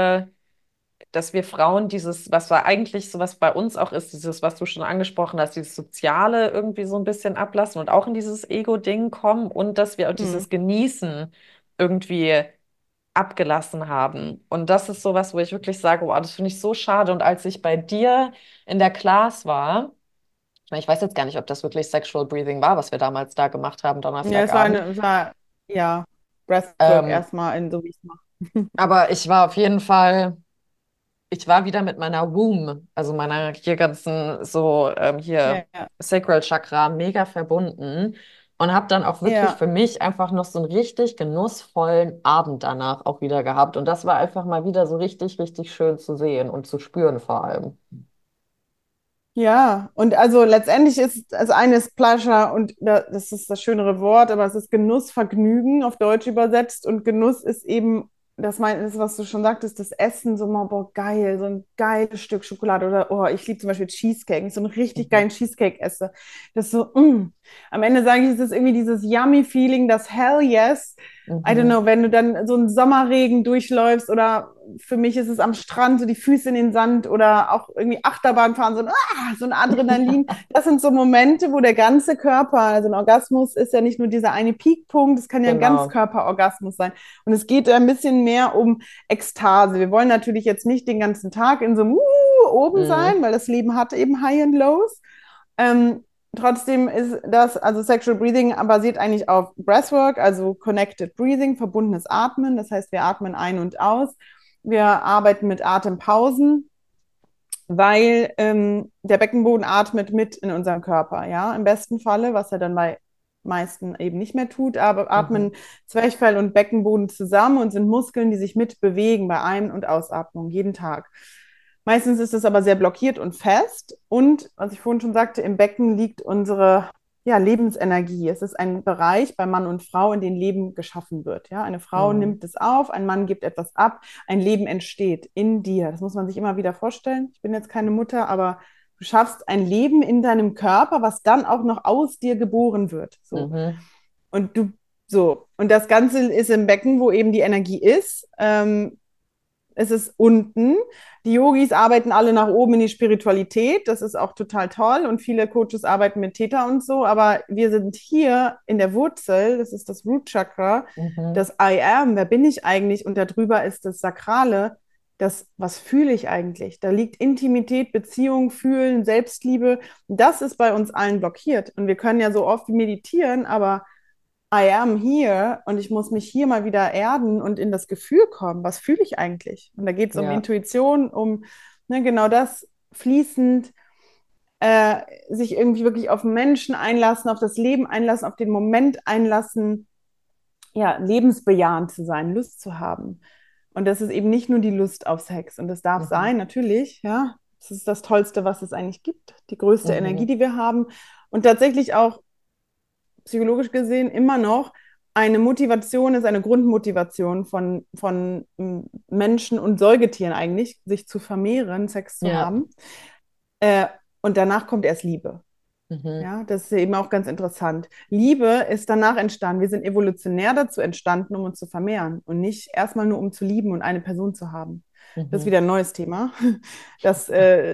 dass wir Frauen dieses, was war eigentlich so, was bei uns auch ist, dieses, was du schon angesprochen hast, dieses Soziale irgendwie so ein bisschen ablassen und auch in dieses Ego-Ding kommen und dass wir auch Mhm. dieses Genießen irgendwie abgelassen haben. Und das ist so was, wo ich wirklich sage, wow, das finde ich so schade. Und als ich bei dir in der Class war, ich meine, ich weiß jetzt gar nicht, ob das wirklich Sexual Breathing war, was wir damals da gemacht haben, Ja, Donnerstagabend. ja, Breathwork Ähm, erstmal in so wie ich es mache. aber ich war auf jeden Fall. Ich war wieder mit meiner Womb, also meiner hier ganzen so hier Ja, ja, Sacral Chakra mega verbunden und habe dann auch wirklich ja. für mich einfach noch so einen richtig genussvollen Abend danach auch wieder gehabt und das war einfach mal wieder so richtig, richtig schön zu sehen und zu spüren vor allem. Ja, und also letztendlich ist das eine ist Pleasure und das ist das schönere Wort, aber es ist Genuss, Vergnügen auf Deutsch übersetzt und Genuss ist eben, das, was du schon sagtest, das Essen, so mal, boah, geil, so ein geiles Stück Schokolade oder, oh, ich liebe zum Beispiel Cheesecake, wenn ich so einen richtig Mhm. geilen Cheesecake esse. Das ist so, am Ende sage ich, es ist irgendwie dieses Yummy Feeling, das Hell Yes, I don't Mhm. know, wenn du dann so einen Sommerregen durchläufst oder für mich ist es am Strand, so die Füße in den Sand oder auch irgendwie Achterbahn fahren, so ein Adrenalin. Das sind so Momente, wo der ganze Körper, also ein Orgasmus ist ja nicht nur dieser eine Peakpunkt, es kann ja ein Genau. Ganzkörperorgasmus sein. Und es geht ein bisschen mehr um Ekstase. Wir wollen natürlich jetzt nicht den ganzen Tag in so einem oben Mhm. sein, weil das Leben hat eben High and Lows. Ähm, Trotzdem ist das, also Sexual Breathing basiert eigentlich auf Breathwork, also Connected Breathing, verbundenes Atmen. Das heißt, wir atmen ein und aus. Wir arbeiten mit Atempausen, weil der Beckenboden atmet mit in unserem Körper, ja, im besten Falle, was er dann bei meisten eben nicht mehr tut, aber atmen Mhm. Zwerchfell und Beckenboden zusammen und sind Muskeln, die sich mitbewegen bei Ein- und Ausatmung jeden Tag. Meistens ist es aber sehr blockiert und fest. Und, was ich vorhin schon sagte, im Becken liegt unsere Lebensenergie. Es ist ein Bereich bei Mann und Frau, in dem Leben geschaffen wird. Ja? Eine Frau Mhm. nimmt es auf, ein Mann gibt etwas ab, ein Leben entsteht in dir. Das muss man sich immer wieder vorstellen. Ich bin jetzt keine Mutter, aber du schaffst ein Leben in deinem Körper, was dann auch noch aus dir geboren wird. So. Mhm. Und du, so. Und das Ganze ist im Becken, wo eben die Energie ist. Es ist unten. Die Yogis arbeiten alle nach oben in die Spiritualität. Das ist auch total toll. Und viele Coaches arbeiten mit Theta und so. Aber wir sind hier in der Wurzel. Das ist das Root Chakra. Mhm. Das I am. Wer bin ich eigentlich? Und darüber ist das Sakrale. Das, was fühle ich eigentlich? Da liegt Intimität, Beziehung, Fühlen, Selbstliebe. Das ist bei uns allen blockiert. Und wir können ja so oft meditieren, aber I am here und ich muss mich hier mal wieder erden und in das Gefühl kommen. Was fühle ich eigentlich? Und da geht es um Ja. Intuition, um genau das fließend, äh, sich irgendwie wirklich auf Menschen einlassen, auf das Leben einlassen, auf den Moment einlassen, ja, lebensbejahend zu sein, Lust zu haben. Und das ist eben nicht nur die Lust auf Sex. Und das darf Mhm. sein, natürlich, ja. Das ist das Tollste, was es eigentlich gibt, die größte Energie, Mhm. die wir haben. Und tatsächlich auch psychologisch gesehen immer noch eine Motivation ist, eine Grundmotivation von Menschen und Säugetieren eigentlich, sich zu vermehren, Sex zu Ja. haben. Äh, und danach kommt erst Liebe. Mhm. Ja, das ist eben auch ganz interessant. Liebe ist danach entstanden. Wir sind evolutionär dazu entstanden, um uns zu vermehren und nicht erstmal nur, um zu lieben und eine Person zu haben. Das ist Mhm. wieder ein neues Thema. Das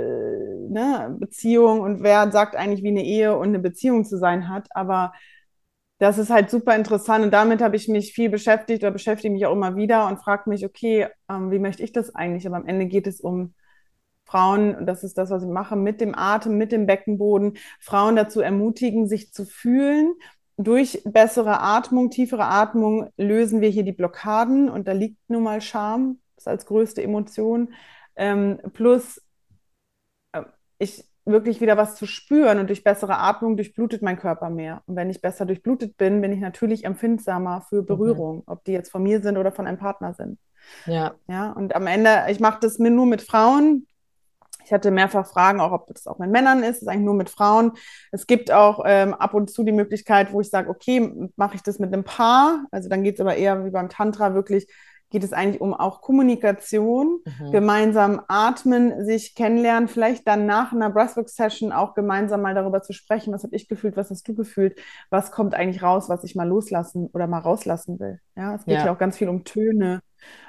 Beziehung und wer sagt eigentlich, wie eine Ehe und eine Beziehung zu sein hat. Aber das ist halt super interessant und damit habe ich mich viel beschäftigt oder beschäftige mich auch immer wieder und frage mich, okay, wie möchte ich das eigentlich? Aber am Ende geht es um Frauen, und das ist das, was ich mache, mit dem Atem, mit dem Beckenboden, Frauen dazu ermutigen, sich zu fühlen. Durch bessere Atmung, tiefere Atmung lösen wir hier die Blockaden und da liegt nun mal Scham, das ist als größte Emotion. Plus äh, ich wirklich wieder was zu spüren und durch bessere Atmung durchblutet mein Körper mehr. Und wenn ich besser durchblutet bin, bin ich natürlich empfindsamer für Mhm. Berührung, ob die jetzt von mir sind oder von einem Partner sind. Ja. Ja, und am Ende, ich mache das nur mit Frauen. Ich hatte mehrfach Fragen, auch ob das auch mit Männern ist, das ist eigentlich nur mit Frauen. Es gibt auch ab und zu die Möglichkeit, wo ich sage, okay, mache ich das mit einem Paar. Also dann geht es aber eher wie beim Tantra wirklich, geht es eigentlich um auch Kommunikation, Mhm. gemeinsam atmen, sich kennenlernen, vielleicht dann nach einer Breathwork-Session auch gemeinsam mal darüber zu sprechen, was habe ich gefühlt, was hast du gefühlt, was kommt eigentlich raus, was ich mal loslassen oder mal rauslassen will. Ja, es geht ja Ja. auch ganz viel um Töne,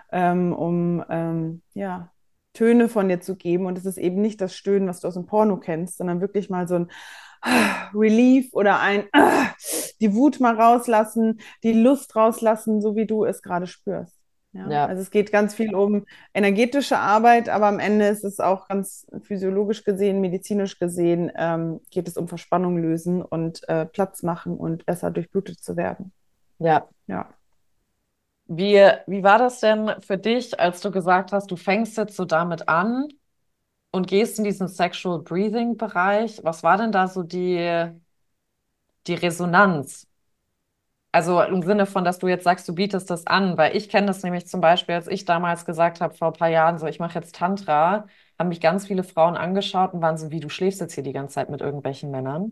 ja, Töne von dir zu geben. Und es ist eben nicht das Stöhnen, was du aus dem Porno kennst, sondern wirklich mal so ein Relief oder ein die Wut mal rauslassen, die Lust rauslassen, so wie du es gerade spürst. Ja, Ja. also es geht ganz viel um energetische Arbeit, aber am Ende ist es auch ganz physiologisch gesehen, medizinisch gesehen, geht es um Verspannung lösen und Platz machen und besser durchblutet zu werden. Ja. Ja. Wie war das denn für dich, als du gesagt hast, du fängst jetzt so damit an und gehst in diesen Sexual Breathing Bereich? Was war denn da so die Resonanz? Also im Sinne von, dass du jetzt sagst, du bietest das an, weil ich kenne das nämlich zum Beispiel, als ich damals gesagt habe, vor ein paar Jahren, so, ich mache jetzt Tantra, haben mich ganz viele Frauen angeschaut und waren so, wie, du schläfst jetzt hier die ganze Zeit mit irgendwelchen Männern.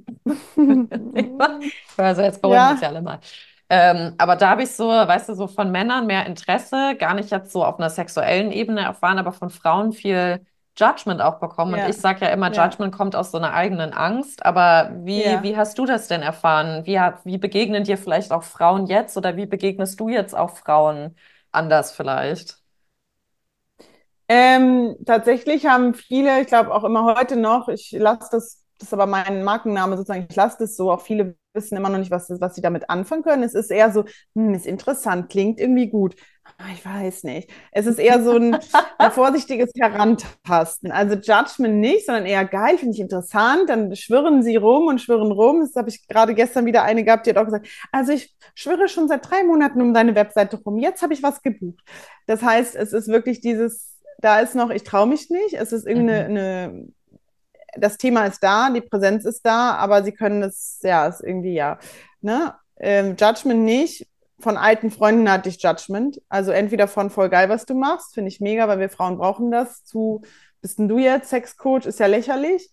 Also jetzt beruhigen wir uns ja Ja, alle mal. Aber da habe ich so, weißt du, so von Männern mehr Interesse, gar nicht jetzt so auf einer sexuellen Ebene erfahren, aber von Frauen viel Judgment auch bekommen. Und ich Ja, sage ja immer, ja, Judgment kommt aus so einer eigenen Angst. Aber wie ja. hast du das denn erfahren? Wie begegnen dir vielleicht auch Frauen jetzt oder wie begegnest du jetzt auch Frauen anders vielleicht? Tatsächlich haben viele, ich glaube auch immer heute noch, ich lasse das ist aber mein Markenname sozusagen, ich lasse das so, auch viele wissen immer noch nicht, was sie damit anfangen können. Es ist eher so, ist interessant, klingt irgendwie gut. Aber ich weiß nicht. Es ist eher so ein vorsichtiges Herantasten. Also Judgment nicht, sondern eher geil, finde ich interessant. Dann schwirren sie rum und schwirren rum. Das habe ich gerade gestern wieder eine gehabt, die hat auch gesagt, also ich schwirre schon seit 3 Monaten um deine Webseite rum. Jetzt habe ich was gebucht. Das heißt, es ist wirklich da ist noch, ich traue mich nicht. Es ist Mhm. das Thema ist da, die Präsenz ist da, aber sie können es, ja, ist irgendwie, ja. Ne? Judgment nicht. Von alten Freunden hatte ich Judgment. Also entweder von voll geil, was du machst, finde ich mega, weil wir Frauen brauchen das, bist denn du jetzt Sexcoach, ist ja lächerlich.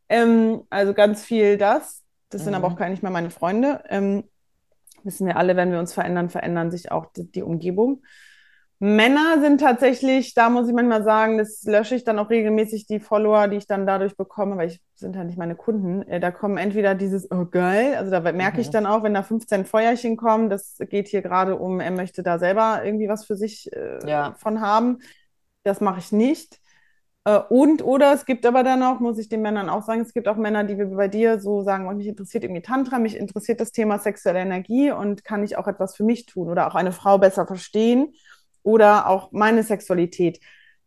Also ganz viel das. Das sind aber auch Mhm. gar nicht mehr meine Freunde. Wissen wir alle, wenn wir uns verändern, verändern sich auch die Umgebung. Männer sind tatsächlich, da muss ich manchmal sagen, das lösche ich dann auch regelmäßig die Follower, die ich dann dadurch bekomme, weil ich sind halt nicht meine Kunden. Da kommen entweder dieses, oh geil, also da merke ich Mhm. dann auch, wenn da 15 Feuerchen kommen, das geht hier gerade um, er möchte da selber irgendwie was für sich Ja, von haben. Das mache ich nicht. Oder es gibt aber dann auch, muss ich den Männern auch sagen, es gibt auch Männer, die wie bei dir so sagen, oh, mich interessiert irgendwie Tantra, mich interessiert das Thema sexuelle Energie und kann ich auch etwas für mich tun oder auch eine Frau besser verstehen oder auch meine Sexualität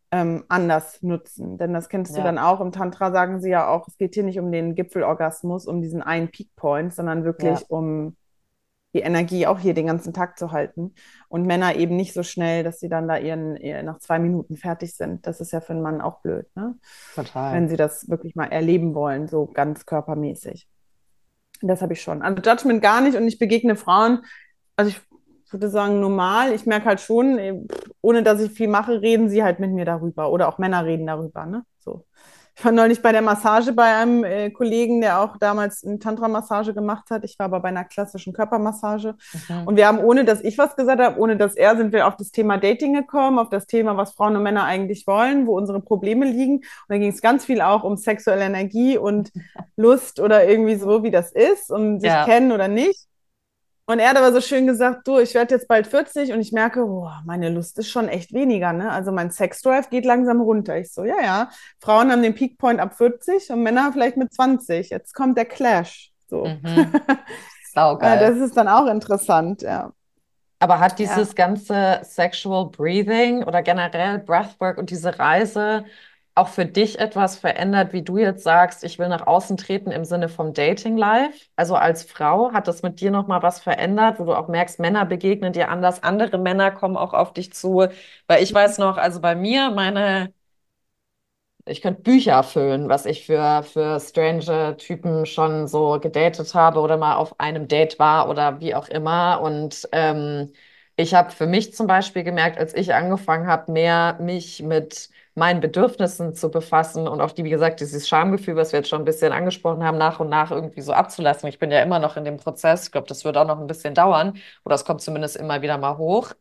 anders nutzen. Denn das kennst du dann ja, auch. Im Tantra sagen sie ja auch, es geht hier nicht um den Gipfelorgasmus, um diesen einen Peak Point, sondern ja, wirklich um die Energie auch hier den ganzen Tag zu halten. Und Männer eben nicht so schnell, dass sie dann da nach 2 Minuten fertig sind. Das ist ja für einen Mann auch blöd, ne? total. Wenn sie das wirklich mal erleben wollen, so ganz körpermäßig. Das habe ich schon. Also Judgment gar nicht und ich begegne Frauen, also ich würde sagen normal. Ich merke halt schon, ohne dass ich viel mache, reden sie halt mit mir darüber oder auch Männer reden darüber, ne? So. Ich war neulich bei der Massage bei einem Kollegen, der auch damals eine Tantra-Massage gemacht hat. Ich war aber bei einer klassischen Körpermassage. Mhm. Und wir haben, ohne dass ich was gesagt habe, ohne dass er, sind wir auf das Thema Dating gekommen, auf das Thema, was Frauen und Männer eigentlich wollen, wo unsere Probleme liegen. Und da ging es ganz viel auch um sexuelle Energie und Lust oder irgendwie so, wie das ist und sich Ja. kennen oder nicht. Und er hat aber so schön gesagt, du, ich werde jetzt bald 40 und ich merke, boah, meine Lust ist schon echt weniger, ne? Also mein Sexdrive geht langsam runter. Ich so, ja, ja. Frauen haben den Peakpoint ab 40 und Männer vielleicht mit 20. Jetzt kommt der Clash. So. Mhm. Saugeil. Das ist dann auch interessant, ja. Aber hat Ja. dieses ganze Sexual Breathing oder generell Breathwork und diese Reise auch für dich etwas verändert, wie du jetzt sagst, ich will nach außen treten im Sinne vom Dating Life? Also als Frau, hat das mit dir nochmal was verändert, wo du auch merkst, Männer begegnen dir anders, andere Männer kommen auch auf dich zu? Weil ich weiß noch, also bei mir, ich könnte Bücher füllen, was ich für strange Typen schon so gedatet habe oder mal auf einem Date war oder wie auch immer. Und ich habe für mich zum Beispiel gemerkt, als ich angefangen habe, mehr mich mit meinen Bedürfnissen zu befassen und auch die, wie gesagt, dieses Schamgefühl, was wir jetzt schon ein bisschen angesprochen haben, nach und nach irgendwie so abzulassen. Ich bin ja immer noch in dem Prozess. Ich glaube, das wird auch noch ein bisschen dauern oder es kommt zumindest immer wieder mal hoch.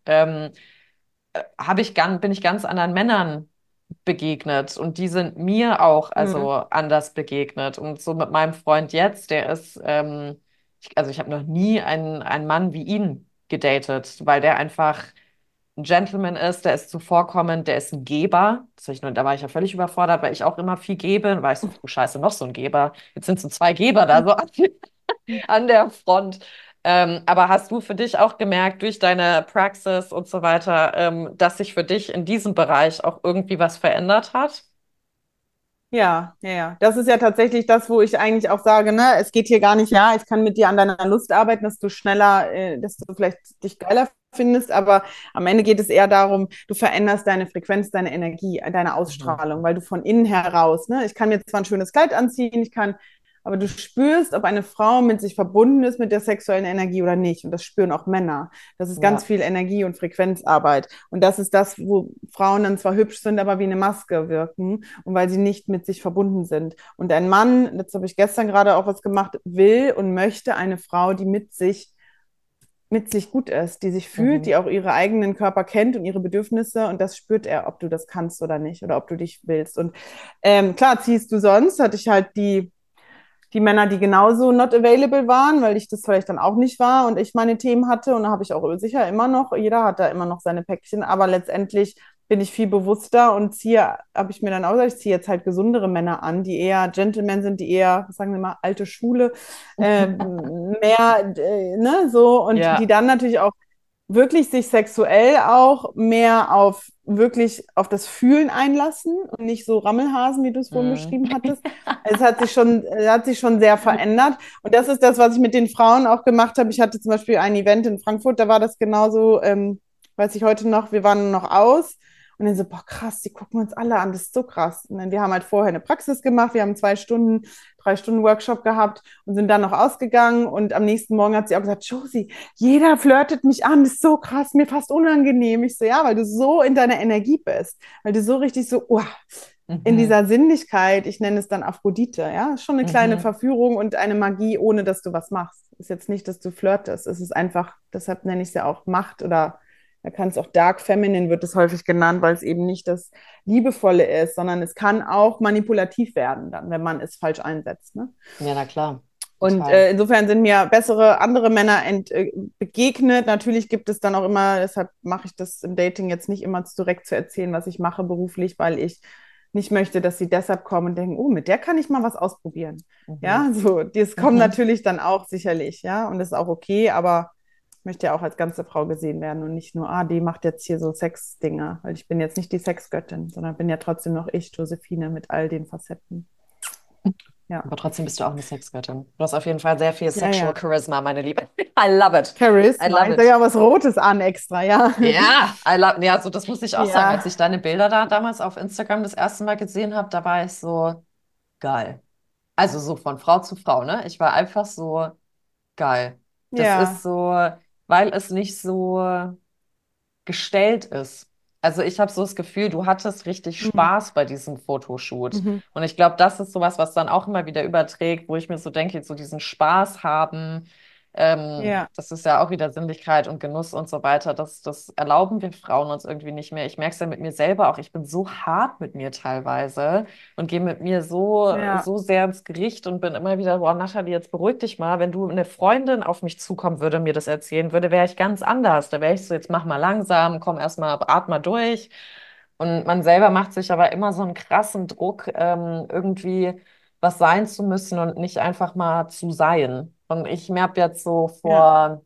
Bin ich ganz anderen Männern begegnet und die sind mir auch Mhm. also anders begegnet. Und so mit meinem Freund jetzt, der ist, also ich habe noch nie einen Mann wie ihn gedatet, weil der einfach ein Gentleman ist, der ist zuvorkommend, der ist ein Geber. Da war ich ja völlig überfordert, weil ich auch immer viel gebe. Und war ich so, du Scheiße, noch so ein Geber. Jetzt sind so zwei Geber da so an der Front. Aber hast du für dich auch gemerkt, durch deine Praxis und so weiter, dass sich für dich in diesem Bereich auch irgendwie was verändert hat? Ja, ja, ja. Das ist ja tatsächlich das, wo ich eigentlich auch sage, ne, es geht hier gar nicht, ja, ich kann mit dir an deiner Lust arbeiten, dass du schneller, dass du vielleicht dich geiler findest, aber am Ende geht es eher darum, du veränderst deine Frequenz, deine Energie, deine Mhm. Ausstrahlung, weil du von innen heraus, ne, ich kann mir zwar ein schönes Kleid anziehen, aber du spürst, ob eine Frau mit sich verbunden ist mit der sexuellen Energie oder nicht. Und das spüren auch Männer. Das ist ganz Ja, viel Energie- und Frequenzarbeit. Und das ist das, wo Frauen dann zwar hübsch sind, aber wie eine Maske wirken und weil sie nicht mit sich verbunden sind. Und ein Mann, das habe ich gestern gerade auch was gemacht, will und möchte eine Frau, die mit sich mit sich gut ist, die sich fühlt, Mhm. die auch ihre eigenen Körper kennt und ihre Bedürfnisse und das spürt er, ob du das kannst oder nicht oder ob du dich willst. Und klar, ziehst du sonst, hatte ich halt die Männer, die genauso not available waren, weil ich das vielleicht dann auch nicht war und ich meine Themen hatte. Und da habe ich auch sicher immer noch, jeder hat da immer noch seine Päckchen, aber letztendlich bin ich viel bewusster und ziehe, habe ich mir dann auch gesagt, ich ziehe jetzt halt gesundere Männer an, die eher Gentlemen sind, die eher, sagen wir mal, alte Schule, mehr, ne, so, und die Ja. dann natürlich auch wirklich sich sexuell auch mehr auf wirklich auf das Fühlen einlassen und nicht so Rammelhasen, wie du es vorhin Mhm. beschrieben hattest. Es hat sich schon sehr verändert. Und das ist das, was ich mit den Frauen auch gemacht habe. Ich hatte zum Beispiel ein Event in Frankfurt, da war das genauso, weiß ich heute noch, wir waren noch aus. Und dann so, boah, krass, die gucken uns alle an, das ist so krass. Und dann, wir haben halt vorher eine Praxis gemacht, wir haben 2 Stunden, 3 Stunden Workshop gehabt und sind dann noch ausgegangen. Und am nächsten Morgen hat sie auch gesagt, Josie, jeder flirtet mich an, das ist so krass, mir fast unangenehm. Ich so, ja, weil du so in deiner Energie bist, weil du so richtig so, in Mhm. dieser Sinnlichkeit, ich nenne es dann Aphrodite, ja, ist schon eine kleine Mhm. Verführung und eine Magie, ohne dass du was machst. Ist jetzt nicht, dass du flirtest, es ist einfach, deshalb nenne ich es ja auch Macht oder da kann es auch Dark Feminine wird es häufig genannt, weil es eben nicht das Liebevolle ist, sondern es kann auch manipulativ werden, dann, wenn man es falsch einsetzt. Ne? Ja, na klar, Und total. insofern sind mir bessere andere Männer begegnet. Natürlich gibt es dann auch immer, deshalb mache ich das im Dating jetzt nicht immer direkt zu erzählen, was ich mache beruflich, weil ich nicht möchte, dass sie deshalb kommen und denken, oh, mit der kann ich mal was ausprobieren. Mhm. Ja, so, das kommt Mhm. natürlich dann auch sicherlich, ja, und das ist auch okay, aber ich möchte ja auch als ganze Frau gesehen werden und nicht nur, die macht jetzt hier so Sexdinger, weil ich bin jetzt nicht die Sexgöttin, sondern bin ja trotzdem noch ich, Josephine, mit all den Facetten. Ja, Aber trotzdem bist du auch eine Sexgöttin. Du hast auf jeden Fall sehr viel ja, Sexual ja. Charisma, meine Liebe. I love it. I Charisma. love Ich sage it. ja was Rotes an extra, ja. Ja, I love, ja, so das muss ich auch sagen. Als Ja, ich deine Bilder da damals auf Instagram das erste Mal gesehen habe, da war ich so geil. Also so von Frau zu Frau, ne? Ich war einfach so geil. Das ist ja. so, weil es nicht so gestellt ist. Also ich habe so das Gefühl, du hattest richtig Mhm. Spaß bei diesem Fotoshoot. Mhm. Und ich glaube, das ist sowas, was dann auch immer wieder überträgt, wo ich mir so denke, so diesen Spaß haben, Ja, das ist ja auch wieder Sinnlichkeit und Genuss und so weiter. Das erlauben wir Frauen uns irgendwie nicht mehr. Ich merke es ja mit mir selber auch. Ich bin so hart mit mir teilweise und gehe mit mir ja, so sehr ins Gericht und bin immer wieder, boah, Natalie, jetzt beruhig dich mal. Wenn du eine Freundin auf mich zukommen würde, mir das erzählen würde, wäre ich ganz anders. Da wäre ich so, jetzt mach mal langsam, komm erst mal, atme mal durch. Und man selber macht sich aber immer so einen krassen Druck, irgendwie was sein zu müssen und nicht einfach mal zu sein. Und ich habe jetzt so ja, vor,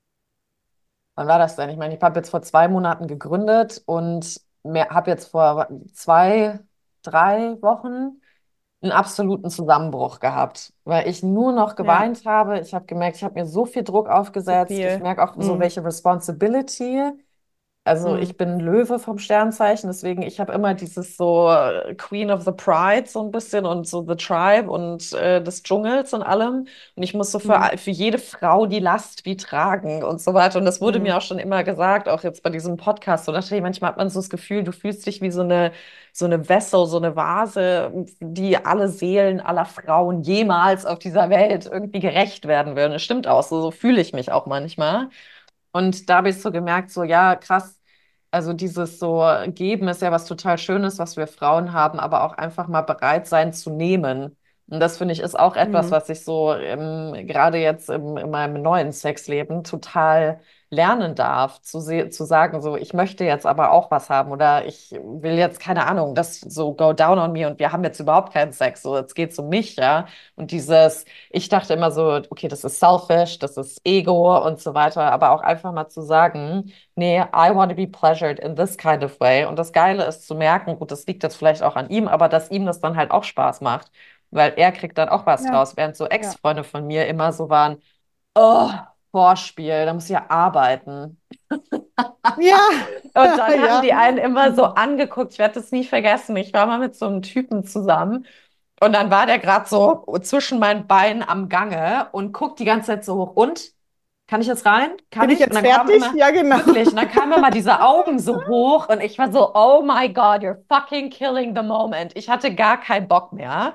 wann war das denn? Ich meine, ich habe jetzt vor 2 Monaten gegründet und habe jetzt vor 2, 3 Wochen einen absoluten Zusammenbruch gehabt, weil ich nur noch ja. geweint habe. Ich habe gemerkt, ich habe mir so viel Druck Zu aufgesetzt. Ich viel. merke auch so, Mhm. welche Responsibility. Also Mhm. ich bin Löwe vom Sternzeichen, deswegen ich habe immer dieses so Queen of the Pride so ein bisschen und so The Tribe und des Dschungels und allem. Und ich muss so Mhm. für jede Frau die Last wie tragen und so weiter. Und das wurde mir Mhm. auch schon immer gesagt, auch jetzt bei diesem Podcast. So, manchmal hat man so das Gefühl, du fühlst dich wie so eine Vessel, so eine Vase, die alle Seelen aller Frauen jemals auf dieser Welt irgendwie gerecht werden würden. Das stimmt auch, so fühle ich mich auch manchmal. Und da habe ich so gemerkt, so ja, krass, also dieses so Geben ist ja was total Schönes, was wir Frauen haben, aber auch einfach mal bereit sein zu nehmen. Und das finde ich ist auch etwas, Mhm. was ich so gerade jetzt in meinem neuen Sexleben total lernen darf, zu sagen, so, ich möchte jetzt aber auch was haben oder ich will jetzt, keine Ahnung, das so go down on me und wir haben jetzt überhaupt keinen Sex, so, jetzt geht's um mich, ja. Und ich dachte immer so, okay, das ist selfish, das ist Ego und so weiter, aber auch einfach mal zu sagen, nee, I want to be pleasured in this kind of way. Und das Geile ist zu merken, gut, das liegt jetzt vielleicht auch an ihm, aber dass ihm das dann halt auch Spaß macht, weil er kriegt dann auch was Ja, draus, während so ja. Ex-Freunde von mir immer so waren, oh, Vorspiel, da muss ich ja arbeiten. Ja, Und dann haben ja. die einen immer so angeguckt, ich werde das nie vergessen, ich war mal mit so einem Typen zusammen. Und dann war der gerade so zwischen meinen Beinen am Gange und guckt die ganze Zeit so hoch. Und? Kann ich jetzt rein? Kann Bin ich ich? Und jetzt dann kam fertig? immer, Ja, genau. wirklich, und dann kamen immer diese Augen so hoch und ich war so, oh my God, you're fucking killing the moment. Ich hatte gar keinen Bock mehr.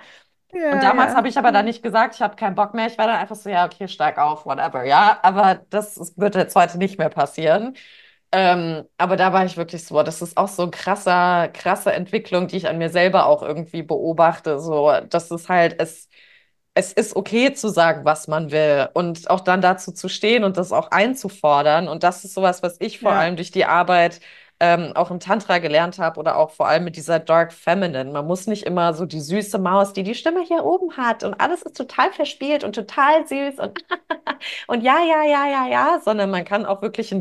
Und Ja, damals ja. habe ich aber dann nicht gesagt, ich habe keinen Bock mehr. Ich war dann einfach so, ja, okay, steig auf, whatever, ja. Aber wird jetzt heute nicht mehr passieren. Aber da war ich wirklich so, das ist auch so eine krasse Entwicklung, die ich an mir selber auch irgendwie beobachte. So, das ist halt, es ist okay zu sagen, was man will und auch dann dazu zu stehen und das auch einzufordern. Und das ist sowas, was ich vor allem Ja. durch die Arbeit auch im Tantra gelernt habe oder auch vor allem mit dieser Dark Feminine. Man muss nicht immer so die süße Maus, die die Stimme hier oben hat und alles ist total verspielt und total süß und, und ja, ja, ja, ja, ja, sondern man kann auch wirklich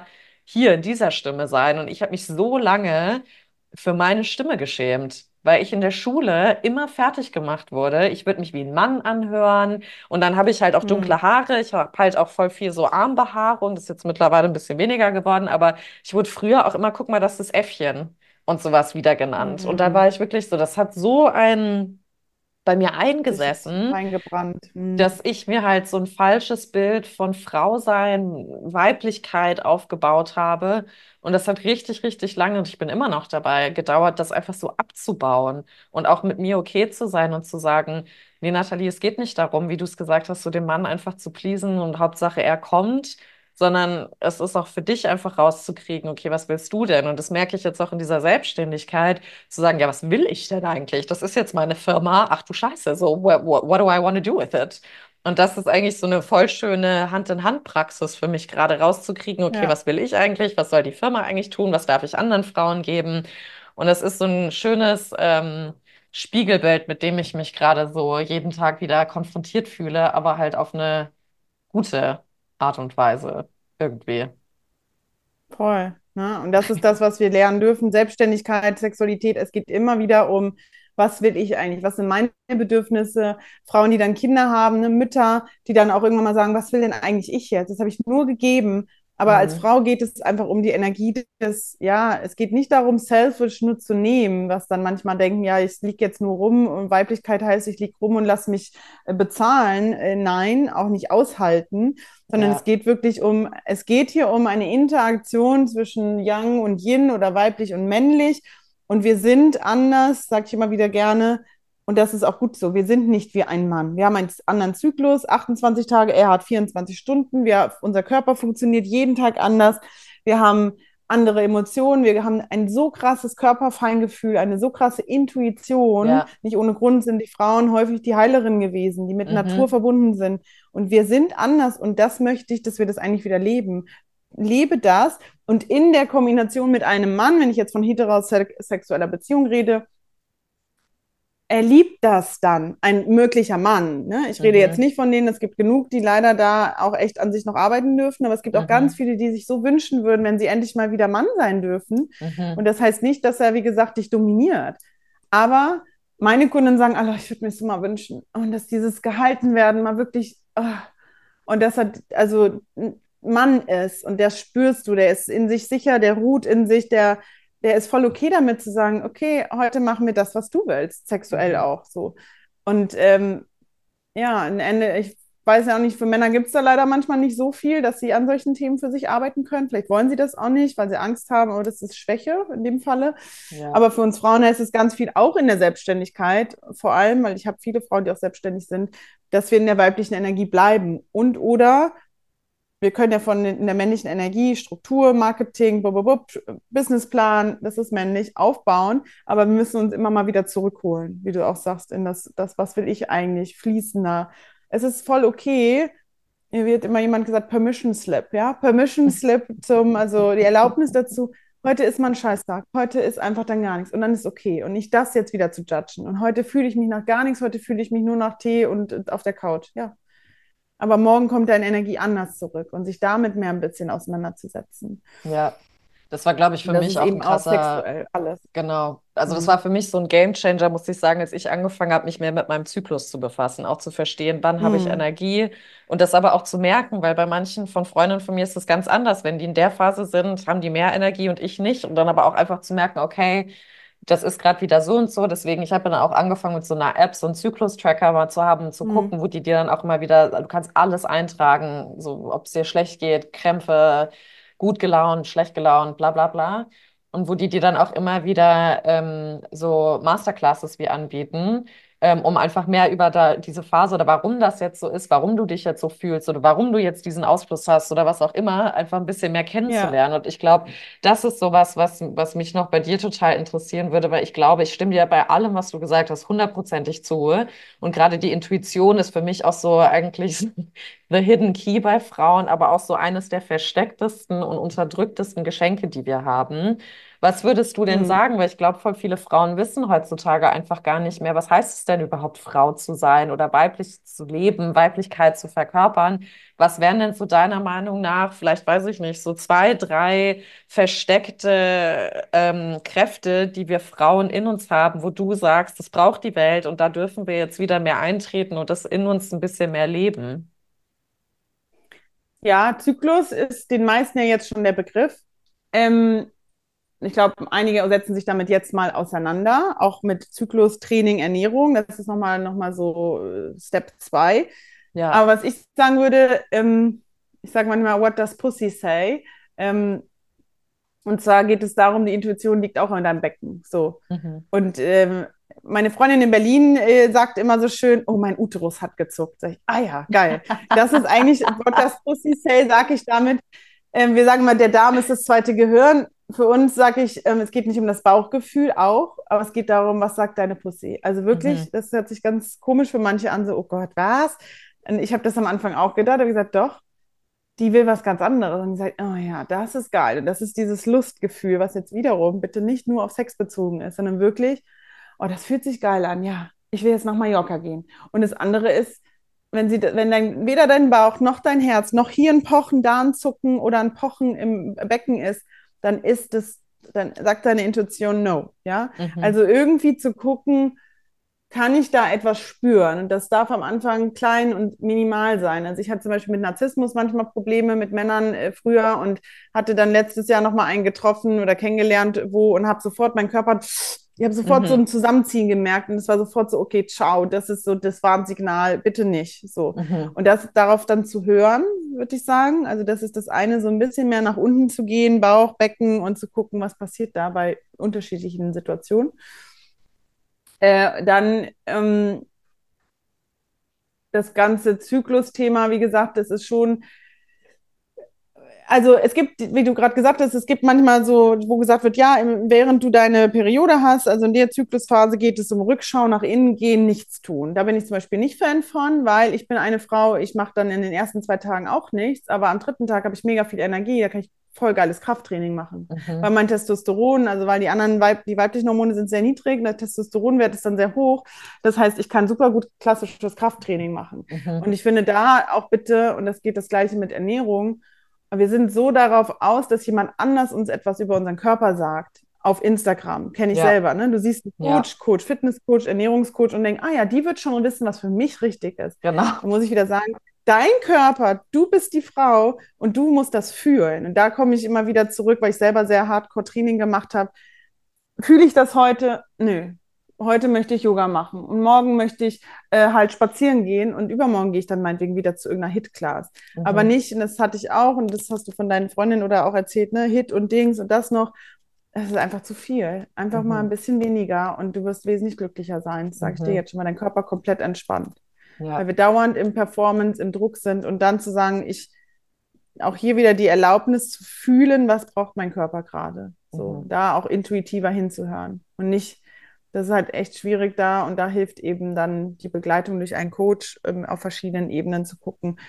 in dieser Stimme sein. Und ich habe mich so lange für meine Stimme geschämt, weil ich in der Schule immer fertig gemacht wurde. Ich würde mich wie ein Mann anhören und dann habe ich halt auch Hm. dunkle Haare. Ich habe halt auch voll viel so Armbehaarung. Das ist jetzt mittlerweile ein bisschen weniger geworden, aber ich wurde früher auch immer, guck mal, das ist Äffchen und sowas wieder genannt. Und da war Hm. ich wirklich so, das hat so ein bei mir Sich eingesessen, reingebrannt. dass Hm. ich mir halt so ein falsches Bild von Frau sein, Weiblichkeit aufgebaut habe. Und das hat richtig lange, und ich bin immer noch dabei, gedauert, das einfach so abzubauen und auch mit mir okay zu sein und zu sagen, nee, Nathalie, es geht nicht darum, wie du es gesagt hast, so den Mann einfach zu pleasen und Hauptsache er kommt, sondern es ist auch für dich einfach rauszukriegen, okay, was willst du denn? Und das merke ich jetzt auch in dieser Selbstständigkeit, zu sagen, ja, was will ich denn eigentlich? Das ist jetzt meine Firma. Ach du Scheiße, so, what do I want to do with it? Und das ist eigentlich so eine voll schöne Hand-in-Hand-Praxis für mich gerade rauszukriegen, okay, Ja, was will ich eigentlich? Was soll die Firma eigentlich tun? Was darf ich anderen Frauen geben? Und das ist so ein schönes Spiegelbild, mit dem ich mich gerade so jeden Tag wieder konfrontiert fühle, aber halt auf eine gute Art und Weise irgendwie. voll. Ne? Und das ist das, was wir lernen dürfen. Selbstständigkeit, Sexualität. Es geht immer wieder um, was will ich eigentlich? Was sind meine Bedürfnisse? Frauen, die dann Kinder haben, ne? Mütter, die dann auch irgendwann mal sagen, was will denn eigentlich ich jetzt? Das habe ich nur gegeben. Aber als Mhm. Frau geht es einfach um die Energie des, ja, es geht nicht darum, selfish nur zu nehmen, was dann manchmal denken, ja, ich liege jetzt nur rum und Weiblichkeit heißt, ich liege rum und lass mich bezahlen. Nein, auch nicht aushalten, sondern es Ja. geht wirklich um, es geht hier um eine Interaktion zwischen Yang und Yin oder weiblich und männlich. Und wir sind anders, sage ich immer wieder gerne, und das ist auch gut so. Wir sind nicht wie ein Mann. Wir haben einen anderen Zyklus, 28 Tage, er hat 24 Stunden. Unser Körper funktioniert jeden Tag anders. Wir haben andere Emotionen. Wir haben ein so krasses Körperfeingefühl, eine so krasse Intuition. Ja. Nicht ohne Grund sind die Frauen häufig die Heilerinnen gewesen, die mit Natur Mhm. verbunden sind. Und wir sind anders und das möchte ich, dass wir das eigentlich wieder leben. Lebe das und in der Kombination mit einem Mann, wenn ich jetzt von heterosexueller Beziehung rede, er liebt das dann, ein möglicher Mann. Ne? Ich rede jetzt Mhm. nicht von denen, es gibt genug, die leider da auch echt an sich noch arbeiten dürfen, aber es gibt auch ganz Mhm. viele, die sich so wünschen würden, wenn sie endlich mal wieder Mann sein dürfen. Und Mhm. das heißt nicht, dass er, wie gesagt, dich dominiert. Aber meine Kunden sagen, Allah, ich würde mir das so mal wünschen. Und dass dieses gehalten werden mal wirklich, und dass er also ein Mann ist und das spürst du, der ist in sich sicher, der ruht in sich, der ist voll okay damit zu sagen, okay, heute machen wir das, was du willst, sexuell Mhm. auch so. Und ja, am Ende, ich weiß ja auch nicht, für Männer gibt es da leider manchmal nicht so viel, dass sie an solchen Themen für sich arbeiten können. Vielleicht wollen sie das auch nicht, weil sie Angst haben, aber das ist Schwäche in dem Falle. Ja. Aber für uns Frauen heißt es ganz viel auch in der Selbstständigkeit, vor allem, weil ich habe viele Frauen, die auch selbstständig sind, dass wir in der weiblichen Energie bleiben und oder wir können ja von in der männlichen Energie, Struktur, Marketing, Businessplan, das ist männlich, aufbauen, aber wir müssen uns immer mal wieder zurückholen, wie du auch sagst, in das was will ich eigentlich, fließender. Es ist voll okay, mir wird immer jemand gesagt, Permission Slip, ja, Permission Slip also die Erlaubnis dazu, heute ist mal ein Scheißtag, heute ist einfach dann gar nichts und dann ist okay und nicht das jetzt wieder zu judgen und heute fühle ich mich nach gar nichts, heute fühle ich mich nur nach Tee und auf der Couch, ja. Aber morgen kommt deine Energie anders zurück und sich damit mehr ein bisschen auseinanderzusetzen. Ja. Das war, glaube ich, für Und das mich ist auch ein eben auch krasser, sexuell alles. genau. Also das Mhm. war für mich so ein Gamechanger, muss ich sagen, als ich angefangen habe, mich mehr mit meinem Zyklus zu befassen, auch zu verstehen, wann habe ich Mhm. Energie und das aber auch zu merken, weil bei manchen von Freundinnen von mir ist das ganz anders. Wenn die in der Phase sind, haben die mehr Energie und ich nicht. Und dann aber auch einfach zu merken, okay, das ist gerade wieder so und so. Deswegen, ich habe dann auch angefangen mit so einer App, so einen Zyklus-Tracker mal zu haben, zu Mhm. gucken, wo die dir dann auch immer wieder, du kannst alles eintragen, so ob es dir schlecht geht, Krämpfe, gut gelaunt, schlecht gelaunt, bla bla bla. Und wo die dir dann auch immer wieder so Masterclasses wie anbieten, um einfach mehr über diese Phase oder warum das jetzt so ist, warum du dich jetzt so fühlst oder warum du jetzt diesen Ausfluss hast oder was auch immer, einfach ein bisschen mehr Ja, kennenzulernen. Und ich glaube, das ist sowas, was mich noch bei dir total interessieren würde, weil ich glaube, ich stimme dir bei allem, was du gesagt hast, hundertprozentig zu. Und gerade die Intuition ist für mich auch so eigentlich the hidden key bei Frauen, aber auch so eines der verstecktesten und unterdrücktesten Geschenke, die wir haben. Was würdest du denn hm. sagen? Weil ich glaube, voll viele Frauen wissen heutzutage einfach gar nicht mehr, was heißt es denn überhaupt, Frau zu sein oder weiblich zu leben, Weiblichkeit zu verkörpern? Was wären denn so deiner Meinung nach, vielleicht weiß ich nicht, so zwei, drei versteckte Kräfte, die wir Frauen in uns haben, wo du sagst, das braucht die Welt und da dürfen wir jetzt wieder mehr eintreten und das in uns ein bisschen mehr leben? Ja, Zyklus ist den meisten ja jetzt schon der Begriff. Ähm, Ich glaube, einige setzen sich damit jetzt mal auseinander, auch mit Zyklus, Training, Ernährung. Das ist noch mal so Step 2. Ja. Aber was ich sagen würde, ich sage manchmal, what does Pussy say? Ähm, und zwar geht es darum, die Intuition liegt auch in deinem Becken. So. Mhm. Und meine Freundin in Berlin sagt immer so schön, oh, mein Uterus hat gezuckt. Sag ich, ah ja, geil. Das ist eigentlich, what does Pussy say, sage ich damit. Wir sagen mal, der Darm ist das zweite Gehirn. Für uns sage ich, es geht nicht um das Bauchgefühl auch, aber es geht darum, was sagt deine Pussy. Also Mhm. wirklich, das hört sich ganz komisch für manche an, so, oh Gott, was? Und ich habe das am Anfang auch gedacht, habe gesagt, doch, die will was ganz anderes. Und die sagt, oh ja, das ist geil. Und das ist dieses Lustgefühl, was jetzt wiederum bitte nicht nur auf Sex bezogen ist, sondern wirklich, oh, das fühlt sich geil an. Ja, ich will jetzt nach Mallorca gehen. Und das andere ist, wenn weder dein Bauch noch dein Herz noch hier ein Pochen, da ein Zucken oder ein Pochen im Becken ist, dann ist es, dann sagt deine Intuition no. Ja, Mhm. also irgendwie zu gucken, kann ich da etwas spüren? Und das darf am Anfang klein und minimal sein. Also ich hatte zum Beispiel mit Narzissmus manchmal Probleme mit Männern früher und hatte dann letztes Jahr nochmal einen getroffen oder kennengelernt, wo und habe sofort meinen Körper, ich habe sofort so Mhm. ein Zusammenziehen gemerkt und es war sofort so, okay, ciao, das ist so das Warnsignal, bitte nicht. So. Mhm. Und das darauf dann zu hören, würde ich sagen. Also das ist das eine, so ein bisschen mehr nach unten zu gehen, Bauch, Becken und zu gucken, was passiert da bei unterschiedlichen Situationen. Dann das ganze Zyklusthema, wie gesagt, das ist schon, also es gibt, wie du gerade gesagt hast, es gibt manchmal so, wo gesagt wird, ja, während du deine Periode hast, also in der Zyklusphase geht es um Rückschau, nach innen gehen, nichts tun. Da bin ich zum Beispiel nicht Fan von, weil ich bin eine Frau, ich mache dann in den ersten 2 Tagen auch nichts, aber am dritten Tag habe ich mega viel Energie, da kann ich voll geiles Krafttraining machen. Weil Mhm. mein Testosteron, also weil die weiblichen Hormone sind sehr niedrig, der Testosteronwert ist dann sehr hoch. Das heißt, ich kann super gut klassisches Krafttraining machen. Mhm. Und ich finde da auch bitte, und das geht das gleiche mit Ernährung, wir sind so darauf aus, dass jemand anders uns etwas über unseren Körper sagt. Auf Instagram, kenne ich Ja, selber. Ne? Du siehst einen ja, Coach, Fitnesscoach, Ernährungscoach und denkst, ah ja, die wird schon wissen, was für mich richtig ist. genau. Da muss ich wieder sagen, dein Körper, du bist die Frau und du musst das fühlen. Und da komme ich immer wieder zurück, weil ich selber sehr Hardcore-Training gemacht habe. Fühle ich das heute? Nö. Heute möchte ich Yoga machen und morgen möchte ich halt spazieren gehen und übermorgen gehe ich dann meinetwegen wieder zu irgendeiner Hit-Class. Aber Mhm. nicht, und das hatte ich auch und das hast du von deinen Freundinnen oder auch erzählt, ne, Hit und Dings und das noch. Das ist einfach zu viel. Einfach mal ein Mhm. bisschen weniger und du wirst wesentlich glücklicher sein. Das sage ich dir Mhm. jetzt schon mal, dein Körper komplett entspannt. Weil Ja. wir dauernd im Performance, im Druck sind und dann zu sagen, ich auch hier wieder die Erlaubnis zu fühlen, was braucht mein Körper gerade. So, Mhm. da auch intuitiver hinzuhören und nicht, das ist halt echt schwierig da und da hilft eben dann die Begleitung durch einen Coach auf verschiedenen Ebenen zu gucken,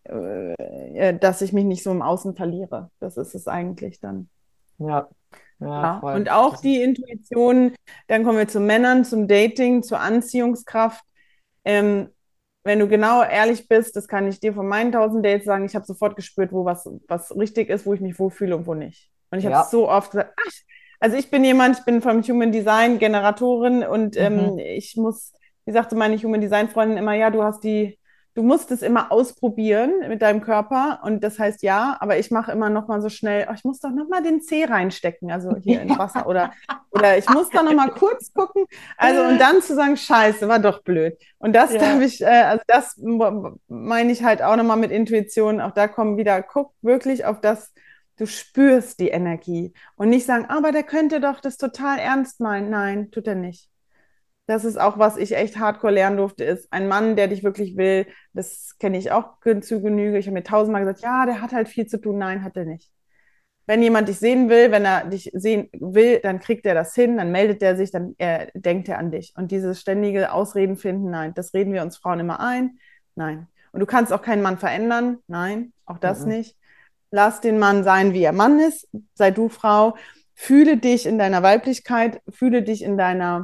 dass ich mich nicht so im Außen verliere. Das ist es eigentlich dann. Ja. Ja, Ja, und voll. auch Das ist, die Intuition, dann kommen wir zu Männern, zum Dating, zur Anziehungskraft. Ähm, Wenn du genau ehrlich bist, das kann ich dir von meinen 1000 Dates sagen, ich habe sofort gespürt, wo was richtig ist, wo ich mich wohlfühle und wo nicht. Und ich habe ja. so oft gesagt, ach, also ich bin vom Human Design Generatorin und Mhm. ich muss, wie sagte meine Human Design Freundin immer, ja, du musst es immer ausprobieren mit deinem Körper und das heißt ja, aber ich mache immer noch mal so schnell, oh, ich muss doch noch mal den Zeh reinstecken, also hier ins Wasser oder ich muss da noch mal kurz gucken, also und dann zu sagen, Scheiße, war doch blöd. Und das darf Ja. ich, also das meine ich halt auch nochmal mit Intuition. Auch da kommen wieder, guck wirklich auf das, du spürst die Energie. Und nicht sagen, aber der könnte doch das total ernst meinen. Nein, tut er nicht. Das ist auch, was ich echt hardcore lernen durfte, ist ein Mann, der dich wirklich will. Das kenne ich auch zu Genüge. Ich habe mir tausendmal gesagt, ja, der hat halt viel zu tun. Nein, hat er nicht. Wenn jemand dich sehen will, wenn er dich sehen will, dann kriegt er das hin, dann meldet er sich, dann denkt er an dich. Und dieses ständige Ausreden finden, nein, das reden wir uns Frauen immer ein. Nein. Und du kannst auch keinen Mann verändern. Nein, auch das Mhm. nicht. Lass den Mann sein, wie er Mann ist. Sei du Frau. Fühle dich in deiner Weiblichkeit, fühle dich in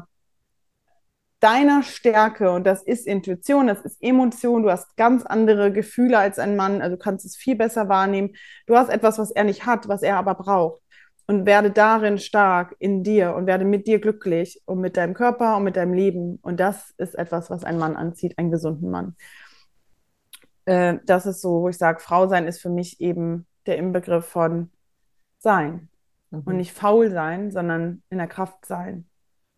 deiner Stärke, und das ist Intuition, das ist Emotion, du hast ganz andere Gefühle als ein Mann, also du kannst es viel besser wahrnehmen. Du hast etwas, was er nicht hat, was er aber braucht. Und werde darin stark in dir und werde mit dir glücklich und mit deinem Körper und mit deinem Leben. Und das ist etwas, was ein Mann anzieht, einen gesunden Mann. Das ist so, wo ich sage, Frau sein ist für mich eben der Inbegriff von sein. Und Mhm. nicht faul sein, sondern in der Kraft sein.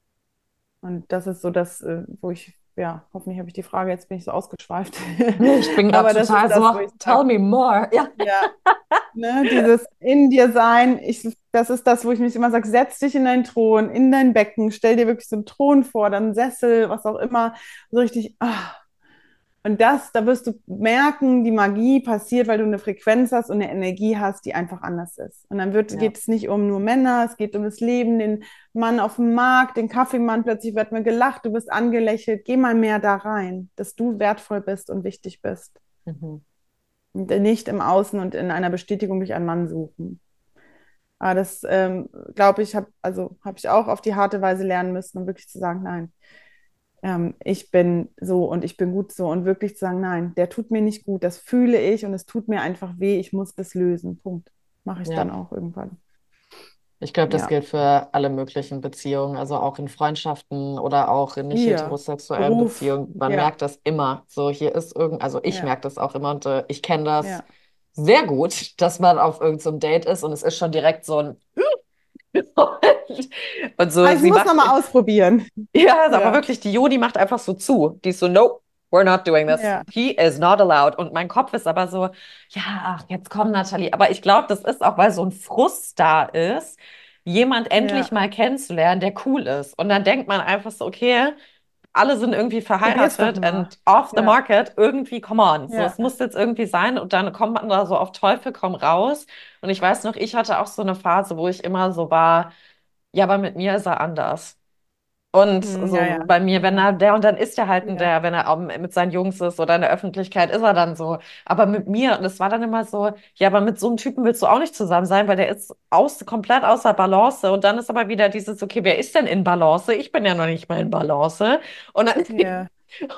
Und das ist so das, wo ich, ja, hoffentlich habe ich die Frage, jetzt bin ich so ausgeschweift. Ich bin gerade Aber das ist total das, wo so, ich tell sage, me more. Ja. ja, ne, dieses in dir sein, das ist das, wo ich mich immer sage, setz dich in deinen Thron, in dein Becken, stell dir wirklich so einen Thron vor, dann einen Sessel, was auch immer, so richtig, und das, da wirst du merken, die Magie passiert, weil du eine Frequenz hast und eine Energie hast, die einfach anders ist. Und dann Ja. geht es nicht um nur Männer, es geht um das Leben, den Mann auf dem Markt, den Kaffeemann, plötzlich wird mir gelacht, du bist angelächelt. Geh mal mehr da rein, dass du wertvoll bist und wichtig bist. Mhm. Und nicht im Außen und in einer Bestätigung durch einen Mann suchen. Aber das, glaube ich, habe ich auch auf die harte Weise lernen müssen, um wirklich zu sagen, nein, ich bin so und ich bin gut so, und wirklich zu sagen, nein, der tut mir nicht gut, das fühle ich und es tut mir einfach weh, ich muss das lösen. Punkt. Mache ich dann Ja. auch irgendwann. Ich glaube, das Ja. gilt für alle möglichen Beziehungen, also auch in Freundschaften oder auch in nicht Hier, heterosexuellen Beruf, Beziehungen. Man ja, merkt das immer. So, hier ist also ich ja, merke das auch immer und ich kenne das ja. sehr gut, dass man auf irgendeinem so Date ist und es ist schon direkt so ein und Ah, so, ich sie muss macht, noch mal ausprobieren. ja, ist aber Ja, wirklich, die Jodi macht einfach so zu. Die ist so, nope, we're not doing this. ja, He is not allowed. Und mein Kopf ist aber so, ja, ach, jetzt komm, Nathalie. Aber ich glaube, das ist auch, weil so ein Frust da ist, jemand endlich ja. mal kennenzulernen, der cool ist. Und dann denkt man einfach so, okay, alle sind irgendwie Probier's doch verheiratet mal. and off the Ja, market, irgendwie, come on. So, es ja. muss jetzt irgendwie sein. Und dann kommt man da so auf Teufel komm raus. Und ich weiß noch, ich hatte auch so eine Phase, wo ich immer so war, ja, aber mit mir ist er anders. Und Ja, so ja, bei mir, wenn ja, er der und dann ist er halt ja, der, wenn er auch mit seinen Jungs ist oder in der Öffentlichkeit, ist er dann so. Aber mit mir, und es war dann immer so, ja, aber mit so einem Typen willst du auch nicht zusammen sein, weil der ist komplett außer Balance. Und dann ist aber wieder dieses, okay, wer ist denn in Balance? Ich bin ja noch nicht mal in Balance. Und dann ja,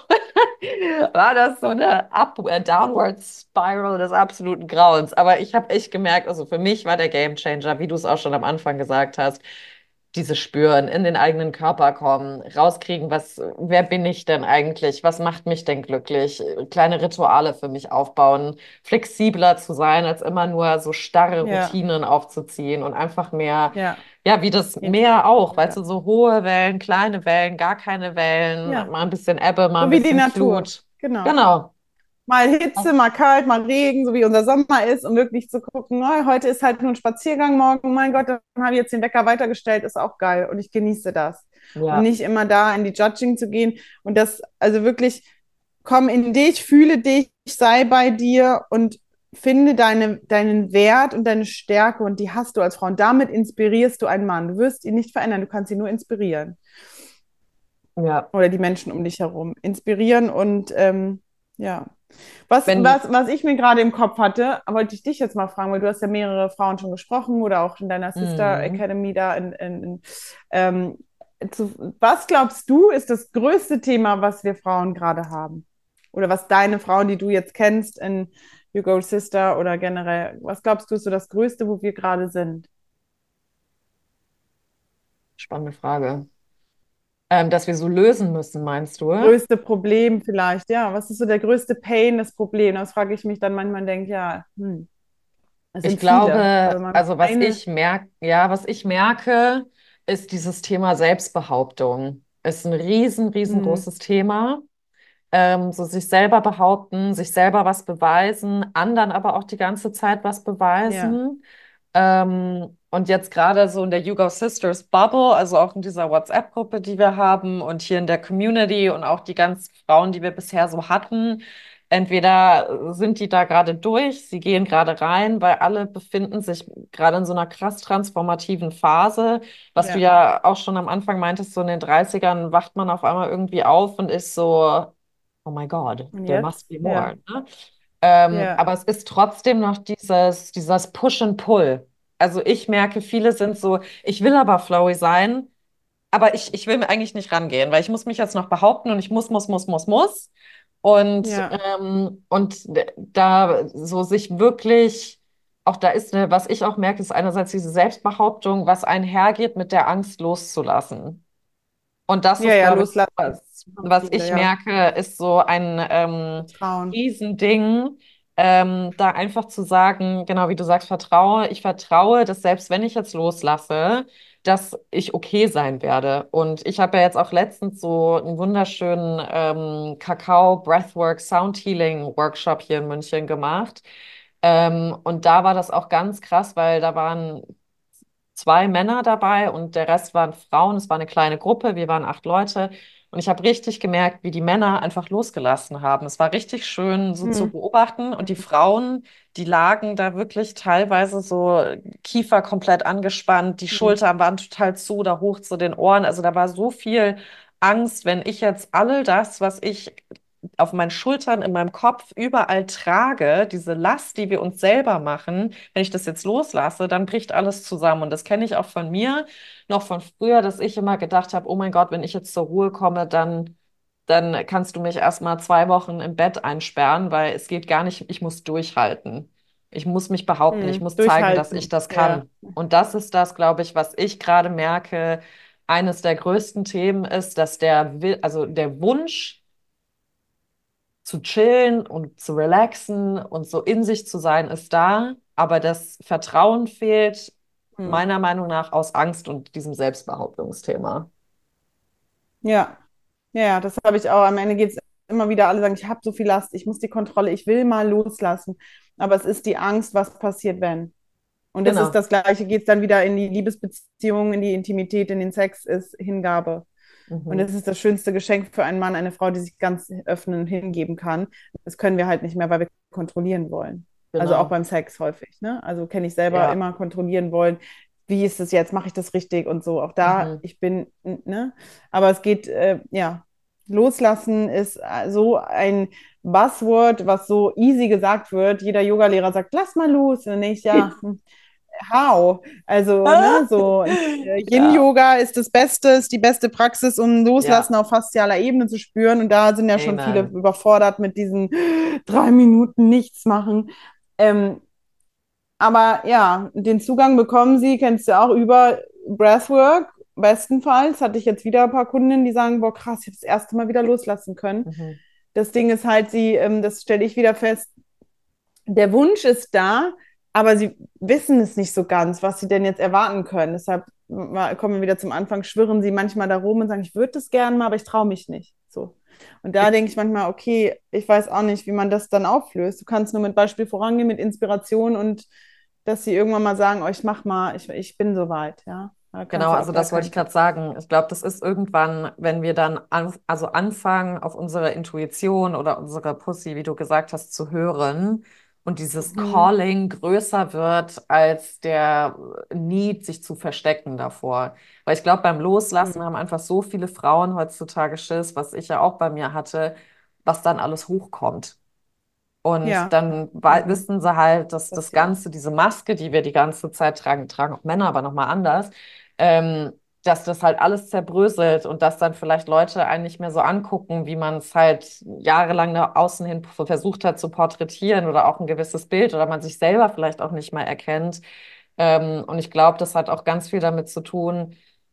war das so eine Downward Spiral des absoluten Grauens. Aber ich habe echt gemerkt, also für mich war der Gamechanger, wie du es auch schon am Anfang gesagt hast, dieses Spüren, in den eigenen Körper kommen, rauskriegen, wer bin ich denn eigentlich? Was macht mich denn glücklich? Kleine Rituale für mich aufbauen, flexibler zu sein, als immer nur so starre ja, Routinen aufzuziehen und einfach mehr, ja. ja, wie das Meer auch, weißt Ja, du, so hohe Wellen, kleine Wellen, gar keine Wellen, ja. mal ein bisschen Ebbe, mal ein So wie die bisschen Natur. Flut. Genau. Genau. Mal Hitze, mal kalt, mal Regen, so wie unser Sommer ist, und wirklich zu gucken, oh, heute ist halt nur ein Spaziergang, morgen, mein Gott, dann habe ich jetzt den Wecker weitergestellt, ist auch geil und ich genieße das. Und Ja, nicht immer da in die Judging zu gehen und das, also wirklich, komm in dich, fühle dich, sei bei dir und finde deinen Wert und deine Stärke, und die hast du als Frau, und damit inspirierst du einen Mann. Du wirst ihn nicht verändern, du kannst ihn nur inspirieren ja. oder die Menschen um dich herum inspirieren, und ja. Wenn, Was ich mir gerade im Kopf hatte, wollte ich dich jetzt mal fragen, weil du hast ja mehrere Frauen schon gesprochen oder auch in deiner Sister mm, Academy da ähm, was glaubst du, ist das größte Thema, was wir Frauen gerade haben? Oder was deine Frauen, die du jetzt kennst in You Go Sister oder generell, was glaubst du, ist so das Größte, wo wir gerade sind? spannende Frage. Dass wir so lösen müssen, meinst du? Größte Problem vielleicht, ja. Was ist so der größte Pain, das Problem? Das frage ich mich dann manchmal und denke, ja, es Ich sind viele. Aber glaube, wenn man also was eine, ich merke, ja, was ich merke, ist dieses Thema Selbstbehauptung. Ist ein hm, riesengroßes Thema. So sich selber behaupten, sich selber was beweisen, anderen aber auch die ganze Zeit was ja, beweisen. Und jetzt gerade so in der Hugo Sisters Bubble, also auch in dieser WhatsApp-Gruppe, die wir haben und hier in der Community und auch die ganzen Frauen, die wir bisher so hatten, entweder sind die da gerade durch, sie gehen gerade rein, weil alle befinden sich gerade in so einer krass transformativen Phase, was du Ja. ja auch schon am Anfang meintest, so in den Dreißigern wacht man auf einmal irgendwie auf und ist so, oh my God, Und there jetzt? must be Ja. more, ne? Ja. Aber es ist trotzdem noch dieses Push and Pull. Also ich merke, viele sind so, ich will aber flowy sein, aber ich will mir eigentlich nicht rangehen, weil ich muss mich jetzt noch behaupten und ich muss. Ja. Und da so sich wirklich, auch da ist eine, was ich auch merke, ist einerseits diese Selbstbehauptung, was einhergeht mit der Angst loszulassen. Und das Ja, ist, ja, glaube ich, loslassen haben was viele, ich ja. merke, ist so ein Vertrauen. Riesending, da einfach zu sagen, genau wie du sagst, vertraue. Ich vertraue, dass selbst wenn ich jetzt loslasse, dass ich okay sein werde. Und ich habe ja jetzt auch letztens so einen wunderschönen Kakao Breathwork Sound Healing Workshop hier in München gemacht. Und da war das auch ganz krass, weil da waren zwei Männer dabei und der Rest waren Frauen. Es war eine kleine Gruppe, wir waren 8 Leute. Und ich habe richtig gemerkt, wie die Männer einfach losgelassen haben. Es war richtig schön so zu Hm. beobachten. Und die Frauen, die lagen da wirklich teilweise so Kiefer komplett angespannt, die Hm. Schultern waren total zu, da hoch zu den Ohren. Also da war so viel Angst, wenn ich jetzt all das, was ich auf meinen Schultern, in meinem Kopf überall trage, diese Last, die wir uns selber machen, wenn ich das jetzt loslasse, dann bricht alles zusammen. Und das kenne ich auch von mir, noch von früher, dass ich immer gedacht habe, oh mein Gott, wenn ich jetzt zur Ruhe komme, dann kannst du mich erstmal 2 Wochen im Bett einsperren, weil es geht gar nicht, ich muss durchhalten. Ich muss mich behaupten, ich Hm. muss zeigen, dass ich Durchhalten. das Ja. kann. Und das ist das, glaube ich, was ich gerade merke. Eines der größten Themen ist, dass also der Wunsch, zu chillen und zu relaxen und so in sich zu sein, ist da, aber das Vertrauen fehlt Hm. meiner Meinung nach aus Angst und diesem Selbstbehauptungsthema. Ja. Ja, ja, das habe ich auch. Am Ende geht es immer wieder, alle sagen, ich habe so viel Last, ich muss die Kontrolle, ich will mal loslassen. Aber es ist die Angst, was passiert, wenn. Und das ist Genau. das Gleiche, geht es dann wieder in die Liebesbeziehung, in die Intimität, in den Sex, ist Hingabe. Und Mhm. das ist das schönste Geschenk für einen Mann, eine Frau, die sich ganz öffnen und hingeben kann. Das können wir halt nicht mehr, weil wir kontrollieren wollen. Also auch Genau. beim Sex häufig. Ne? Also kenne ich selber Ja. immer kontrollieren wollen. Wie ist es jetzt? Mache ich das richtig? Und so. Auch da, Mhm. ich bin, ne? Aber es geht, ja, loslassen ist so ein Buzzword, was so easy gesagt wird. Jeder Yogalehrer sagt, lass mal los. Und dann denke ich, ja, how? Also, ne, so Ja. Yin-Yoga ist das Beste, ist die beste Praxis, um Loslassen Ja. auf faszialer Ebene zu spüren. Und da sind ja schon viele Amen. überfordert mit diesen 3 Minuten nichts machen. Ähm, aber ja, den Zugang bekommen sie, kennst du auch, über Breathwork. Bestenfalls hatte ich jetzt wieder ein paar Kundinnen, die sagen, boah, krass, ich habe das erste Mal wieder loslassen können. Mhm. Das Ding ist halt, das stelle ich wieder fest, der Wunsch ist da, aber sie wissen es nicht so ganz, was sie denn jetzt erwarten können. Deshalb kommen wir wieder zum Anfang, schwirren sie manchmal da rum und sagen, ich würde das gerne mal, aber ich traue mich nicht. So. Und da denke ich manchmal, okay, ich weiß auch nicht, wie man das dann auflöst. Du kannst nur mit Beispiel vorangehen, mit Inspiration und dass sie irgendwann mal sagen, oh, ich mach mal, ich bin soweit, ja. Da Genau, kannst du auch also gar das wollte ich keinen. gerade sagen. Ich glaube, das ist irgendwann, wenn wir dann also anfangen, auf unsere Intuition oder unsere Pussy, wie du gesagt hast, zu hören und dieses Mhm. Calling größer wird als der Need, sich zu verstecken davor. Weil ich glaube, beim Loslassen Mhm. haben einfach so viele Frauen heutzutage Schiss, was ich ja auch bei mir hatte, was dann alles hochkommt. Und Ja. dann Mhm. wissen sie halt, dass das Passiert. Ganze, diese Maske, die wir die ganze Zeit tragen, tragen auch Männer, aber nochmal anders, dass das halt alles zerbröselt und dass dann vielleicht Leute einen nicht mehr so angucken, wie man es halt jahrelang nach außen hin versucht hat zu porträtieren oder auch ein gewisses Bild oder man sich selber vielleicht auch nicht mal erkennt. Und ich glaube, das hat auch ganz viel damit zu tun.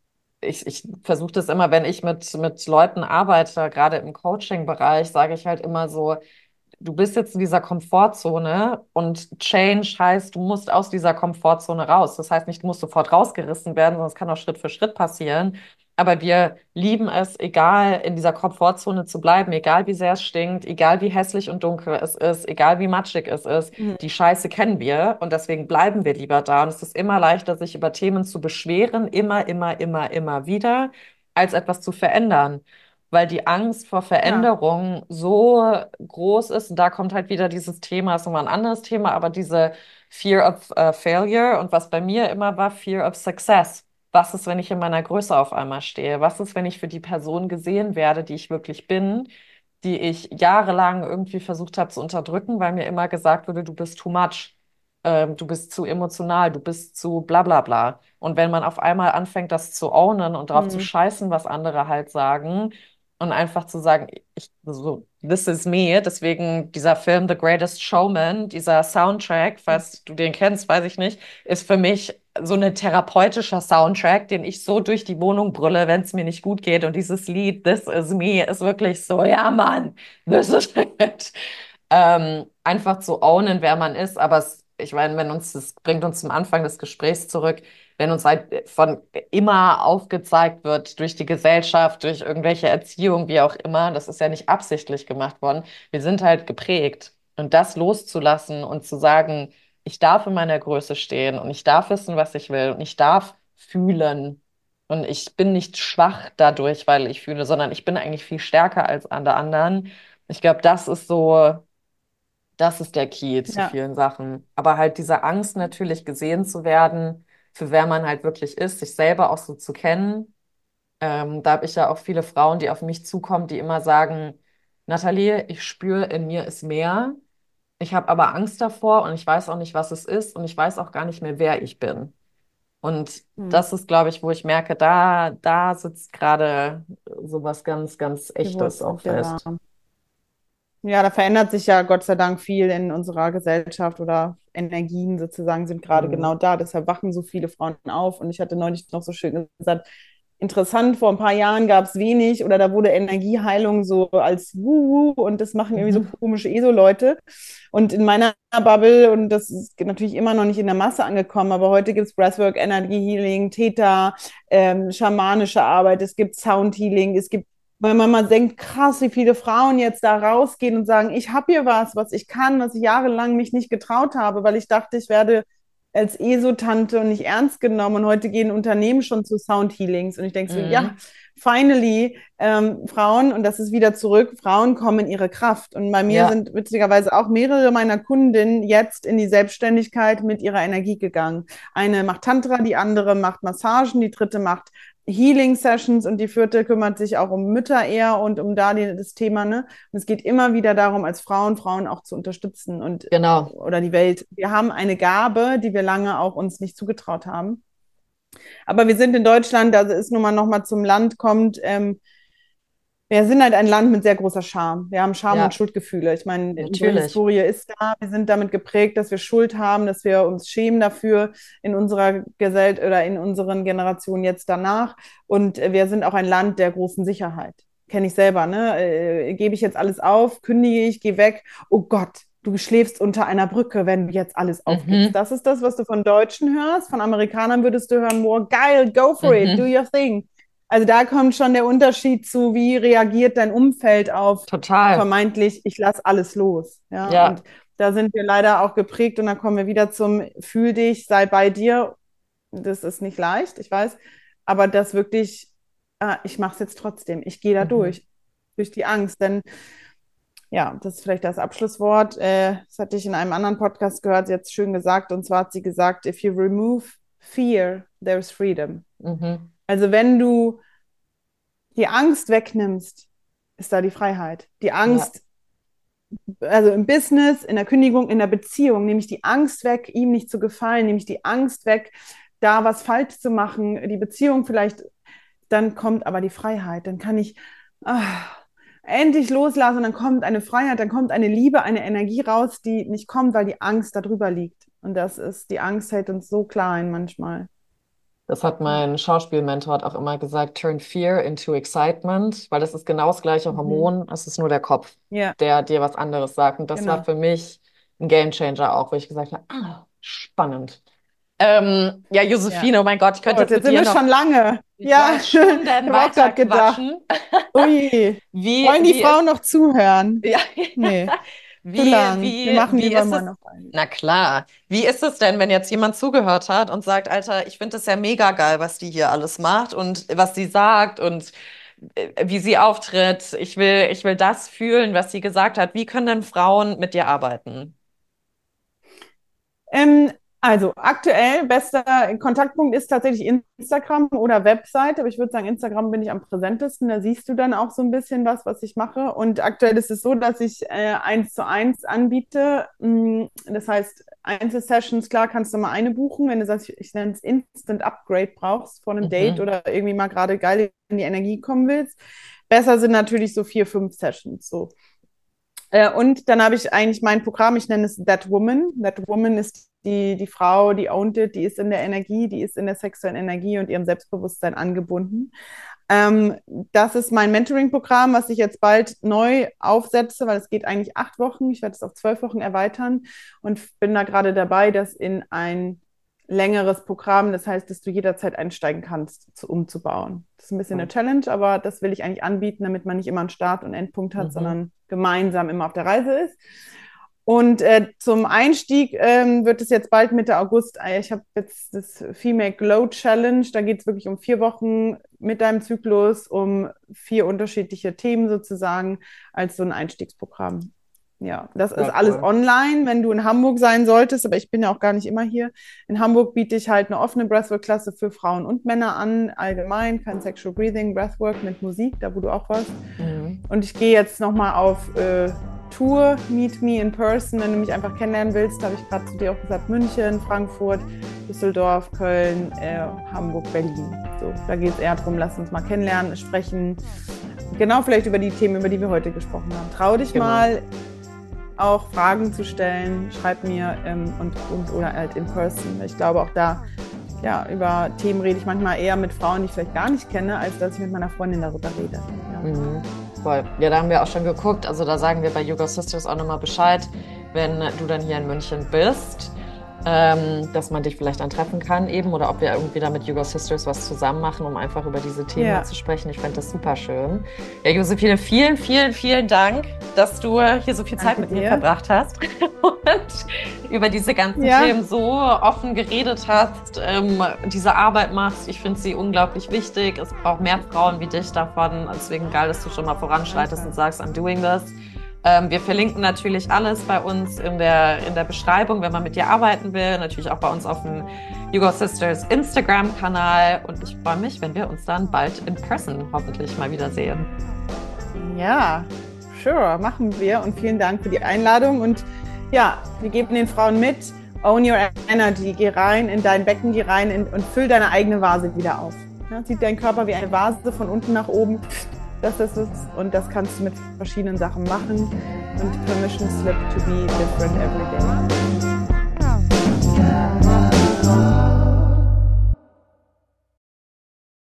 Ich versuche das immer, wenn ich mit Leuten arbeite, gerade im Coaching-Bereich, sage ich halt immer so, du bist jetzt in dieser Komfortzone und Change heißt, du musst aus dieser Komfortzone raus. Das heißt nicht, du musst sofort rausgerissen werden, sondern es kann auch Schritt für Schritt passieren. Aber wir lieben es, egal in dieser Komfortzone zu bleiben, egal wie sehr es stinkt, egal wie hässlich und dunkel es ist, egal wie matschig es ist. Mhm. Die Scheiße kennen wir und deswegen bleiben wir lieber da. Und es ist immer leichter, sich über Themen zu beschweren, immer wieder, als etwas zu verändern. Weil die Angst vor Ja. Veränderung so groß ist. Und da kommt halt wieder dieses Thema, ist nochmal ein anderes Thema, aber diese Fear of Failure und was bei mir immer war, Fear of Success. Was ist, wenn ich in meiner Größe auf einmal stehe? Was ist, wenn ich für die Person gesehen werde, die ich wirklich bin, die ich jahrelang irgendwie versucht habe zu unterdrücken, weil mir immer gesagt wurde, du bist too much, du bist zu emotional, du bist zu bla bla bla. Und wenn man auf einmal anfängt, das zu ownen und drauf zu Mhm. scheißen, was andere halt sagen, und einfach zu sagen, so, this is me, deswegen dieser Film The Greatest Showman, dieser Soundtrack, falls du den kennst, weiß ich nicht, ist für mich so ein therapeutischer Soundtrack, den ich so durch die Wohnung brülle, wenn es mir nicht gut geht. Und dieses Lied, This is Me, ist wirklich so, ja Mann, this is it. Einfach zu ownen, wer man ist. Aber ich meine, das bringt uns zum Anfang des Gesprächs zurück, wenn uns halt von immer aufgezeigt wird durch die Gesellschaft, durch irgendwelche Erziehung, wie auch immer, das ist ja nicht absichtlich gemacht worden. Wir sind halt geprägt. Und das loszulassen und zu sagen, ich darf in meiner Größe stehen und ich darf wissen, was ich will und ich darf fühlen. Und ich bin nicht schwach dadurch, weil ich fühle, sondern ich bin eigentlich viel stärker als alle anderen. Ich glaube, das ist der Key zu Ja. vielen Sachen. Aber halt diese Angst natürlich gesehen zu werden, für wer man halt wirklich ist, sich selber auch so zu kennen. Da habe ich ja auch viele Frauen, die auf mich zukommen, die immer sagen, Nathalie, ich spüre, in mir ist mehr. Ich habe aber Angst davor und ich weiß auch nicht, was es ist und ich weiß auch gar nicht mehr, wer ich bin. Und Mhm. das ist, glaube ich, wo ich merke, da sitzt gerade sowas ganz Die Echtes Wurzel auch der. fest. Ja, da verändert sich ja Gott sei Dank viel in unserer Gesellschaft oder Energien sozusagen sind gerade Mhm. genau da. Deshalb wachen so viele Frauen auf. Und ich hatte neulich noch so schön gesagt, interessant, vor ein paar Jahren gab es wenig oder da wurde Energieheilung so als Wuhu und das machen irgendwie so Mhm. komische ESO-Leute. Und in meiner Bubble, und das ist natürlich immer noch nicht in der Masse angekommen, aber heute gibt es Breathwork, Energy Healing, Theta, schamanische Arbeit, es gibt Sound Healing, es gibt, weil man mal denkt, krass, wie viele Frauen jetzt da rausgehen und sagen, ich habe hier was ich kann, was ich jahrelang mich nicht getraut habe, weil ich dachte, ich werde als ESO-Tante und nicht ernst genommen. Und heute gehen Unternehmen schon zu Sound Healings. Und ich denke so, ja, Mhm. finally, Frauen, und das ist wieder zurück, Frauen kommen in ihre Kraft. Und bei mir Ja, sind witzigerweise auch mehrere meiner Kundinnen jetzt in die Selbstständigkeit mit ihrer Energie gegangen. Eine macht Tantra, die andere macht Massagen, die dritte macht Healing Sessions und die vierte kümmert sich auch um Mütter eher und um da das Thema, ne? Und es geht immer wieder darum, als Frauen auch zu unterstützen und genau. oder die Welt. Wir haben eine Gabe, die wir lange auch uns nicht zugetraut haben. Aber wir sind in Deutschland, da ist nun mal noch mal zum Land kommt, wir sind halt ein Land mit sehr großer Scham. Wir haben Scham und Ja, Schuldgefühle. Ich meine, unsere natürlich. Historie ist da. Wir sind damit geprägt, dass wir Schuld haben, dass wir uns schämen dafür in unserer Gesellschaft oder in unseren Generationen jetzt danach. Und wir sind auch ein Land der großen Sicherheit. Kenne ich selber, ne? Gebe ich jetzt alles auf, kündige ich, gehe weg. Oh Gott, du schläfst unter einer Brücke, wenn du jetzt alles aufgibst. Mhm. Das ist das, was du von Deutschen hörst. Von Amerikanern würdest du hören, wow, geil, go for it, do Mhm. your thing. Also da kommt schon der Unterschied zu, wie reagiert dein Umfeld auf Total. vermeintlich, ich lasse alles los. Ja, und Ja. da sind wir leider auch geprägt und dann kommen wir wieder zum Fühl dich, sei bei dir. Das ist nicht leicht, ich weiß, aber das wirklich, ich mache es jetzt trotzdem. Ich gehe da Mhm. durch die Angst. Denn ja, das ist vielleicht das Abschlusswort. Das hatte ich in einem anderen Podcast gehört, sie hat es schön gesagt, und zwar hat sie gesagt, if you remove fear, there's freedom. Mhm. Also wenn du die Angst wegnimmst, ist da die Freiheit. Die Ja. Angst, also im Business, in der Kündigung, in der Beziehung, nehme ich die Angst weg, ihm nicht zu gefallen, nehme ich die Angst weg, da was falsch zu machen, die Beziehung vielleicht, dann kommt aber die Freiheit. Dann kann ich endlich loslassen und dann kommt eine Freiheit, dann kommt eine Liebe, eine Energie raus, die nicht kommt, weil die Angst darüber liegt. Und das ist, die Angst hält uns so klein manchmal. Das hat mein Schauspielmentor hat auch immer gesagt, turn fear into excitement, weil das ist genau das gleiche Mhm. Hormon, es ist nur der Kopf, Ja, der dir was anderes sagt. Und das war genau. für mich ein Gamechanger auch, wo ich gesagt habe, spannend. Ja, Josephine, oh mein Gott, ich könnte jetzt Jetzt mit sind dir wir noch schon lange. Ja, weiß, Stunden ich habe auch weiter gerade gedacht. quatschen. Ui, Wie, wollen die wie Frauen ist, noch zuhören? ja, Nee, zu wie, lang. Wir wie, machen wie lieber ist mal es? noch eine. Na klar. Wie ist es denn, wenn jetzt jemand zugehört hat und sagt, Alter, ich finde das ja mega geil, was die hier alles macht und was sie sagt und wie sie auftritt. Ich will das fühlen, was sie gesagt hat. Wie können denn Frauen mit dir arbeiten? Ähm, also aktuell bester Kontaktpunkt ist tatsächlich Instagram oder Website, aber ich würde sagen, Instagram bin ich am präsentesten. Da siehst du dann auch so ein bisschen was ich mache. Und aktuell ist es so, dass ich 1:1 anbiete. Das heißt, Einzelsessions, klar, kannst du mal eine buchen, wenn du sagst, ich nenne es Instant Upgrade brauchst vor einem Date Mhm. oder irgendwie mal gerade geil in die Energie kommen willst. Besser sind natürlich so 4, 5 Sessions so. Und dann habe ich eigentlich mein Programm, ich nenne es That Woman. That Woman ist die Frau, die owned it, die ist in der Energie, die ist in der sexuellen Energie und ihrem Selbstbewusstsein angebunden. Ähm, Das ist mein Mentoring-Programm, was ich jetzt bald neu aufsetze, weil es geht eigentlich 8 Wochen. Ich werde es auf 12 Wochen erweitern und bin da gerade dabei, das in ein längeres Programm, das heißt, dass du jederzeit einsteigen kannst, umzubauen. Das ist ein bisschen eine Challenge, aber das will ich eigentlich anbieten, damit man nicht immer einen Start und Endpunkt hat, Mhm. sondern gemeinsam immer auf der Reise ist. Und zum Einstieg wird es jetzt bald Mitte August. Ich habe jetzt das Female Glow Challenge. Da geht es wirklich um 4 Wochen mit deinem Zyklus, um 4 unterschiedliche Themen sozusagen als so ein Einstiegsprogramm. Ja, das ist Voll alles cool. online, wenn du in Hamburg sein solltest, aber ich bin ja auch gar nicht immer hier. In Hamburg biete ich halt eine offene Breathwork-Klasse für Frauen und Männer an, allgemein, kein Sexual Breathing, Breathwork mit Musik, da wo du auch warst. Mhm. Und ich gehe jetzt nochmal auf Tour, Meet Me in Person, wenn du mich einfach kennenlernen willst, habe ich gerade zu dir auch gesagt, München, Frankfurt, Düsseldorf, Köln, Hamburg, Berlin. So, da geht es eher darum, lass uns mal kennenlernen, sprechen. Genau, vielleicht über die Themen, über die wir heute gesprochen haben. Trau dich Genau. mal, auch Fragen zu stellen, schreib mir und oder halt in person. Ich glaube auch da, ja, über Themen rede ich manchmal eher mit Frauen, die ich vielleicht gar nicht kenne, als dass ich mit meiner Freundin darüber rede. Ja. Mhm. Voll. Ja, da haben wir auch schon geguckt. Also da sagen wir bei Yoga Sisters auch nochmal Bescheid, wenn du dann hier in München bist, dass man dich vielleicht dann treffen kann eben oder ob wir irgendwie da mit Yoga Sisters was zusammen machen, um einfach über diese Themen Ja. zu sprechen. Ich fände das super schön. Ja, Josephine, vielen, vielen, vielen Dank, dass du hier so viel Zeit Danke mit mir dir. verbracht hast und über diese ganzen Ja. Themen so offen geredet hast, diese Arbeit machst. Ich finde sie unglaublich wichtig. Es braucht mehr Frauen wie dich davon. Deswegen geil, dass du schon mal voranschreitest Danke. und sagst, I'm doing this. Wir verlinken natürlich alles bei uns in der Beschreibung, wenn man mit dir arbeiten will. Natürlich auch bei uns auf dem Yoga Sisters Instagram-Kanal. Und ich freue mich, wenn wir uns dann bald in person hoffentlich mal wiedersehen. Ja, sure, machen wir. Und vielen Dank für die Einladung. Und ja, wir geben den Frauen mit, own your energy, geh rein in dein Becken, geh rein und füll deine eigene Vase wieder auf. Ja, sieht dein Körper wie eine Vase von unten nach oben. Das ist es. Und das kannst du mit verschiedenen Sachen machen. Und permission slip to be different every day.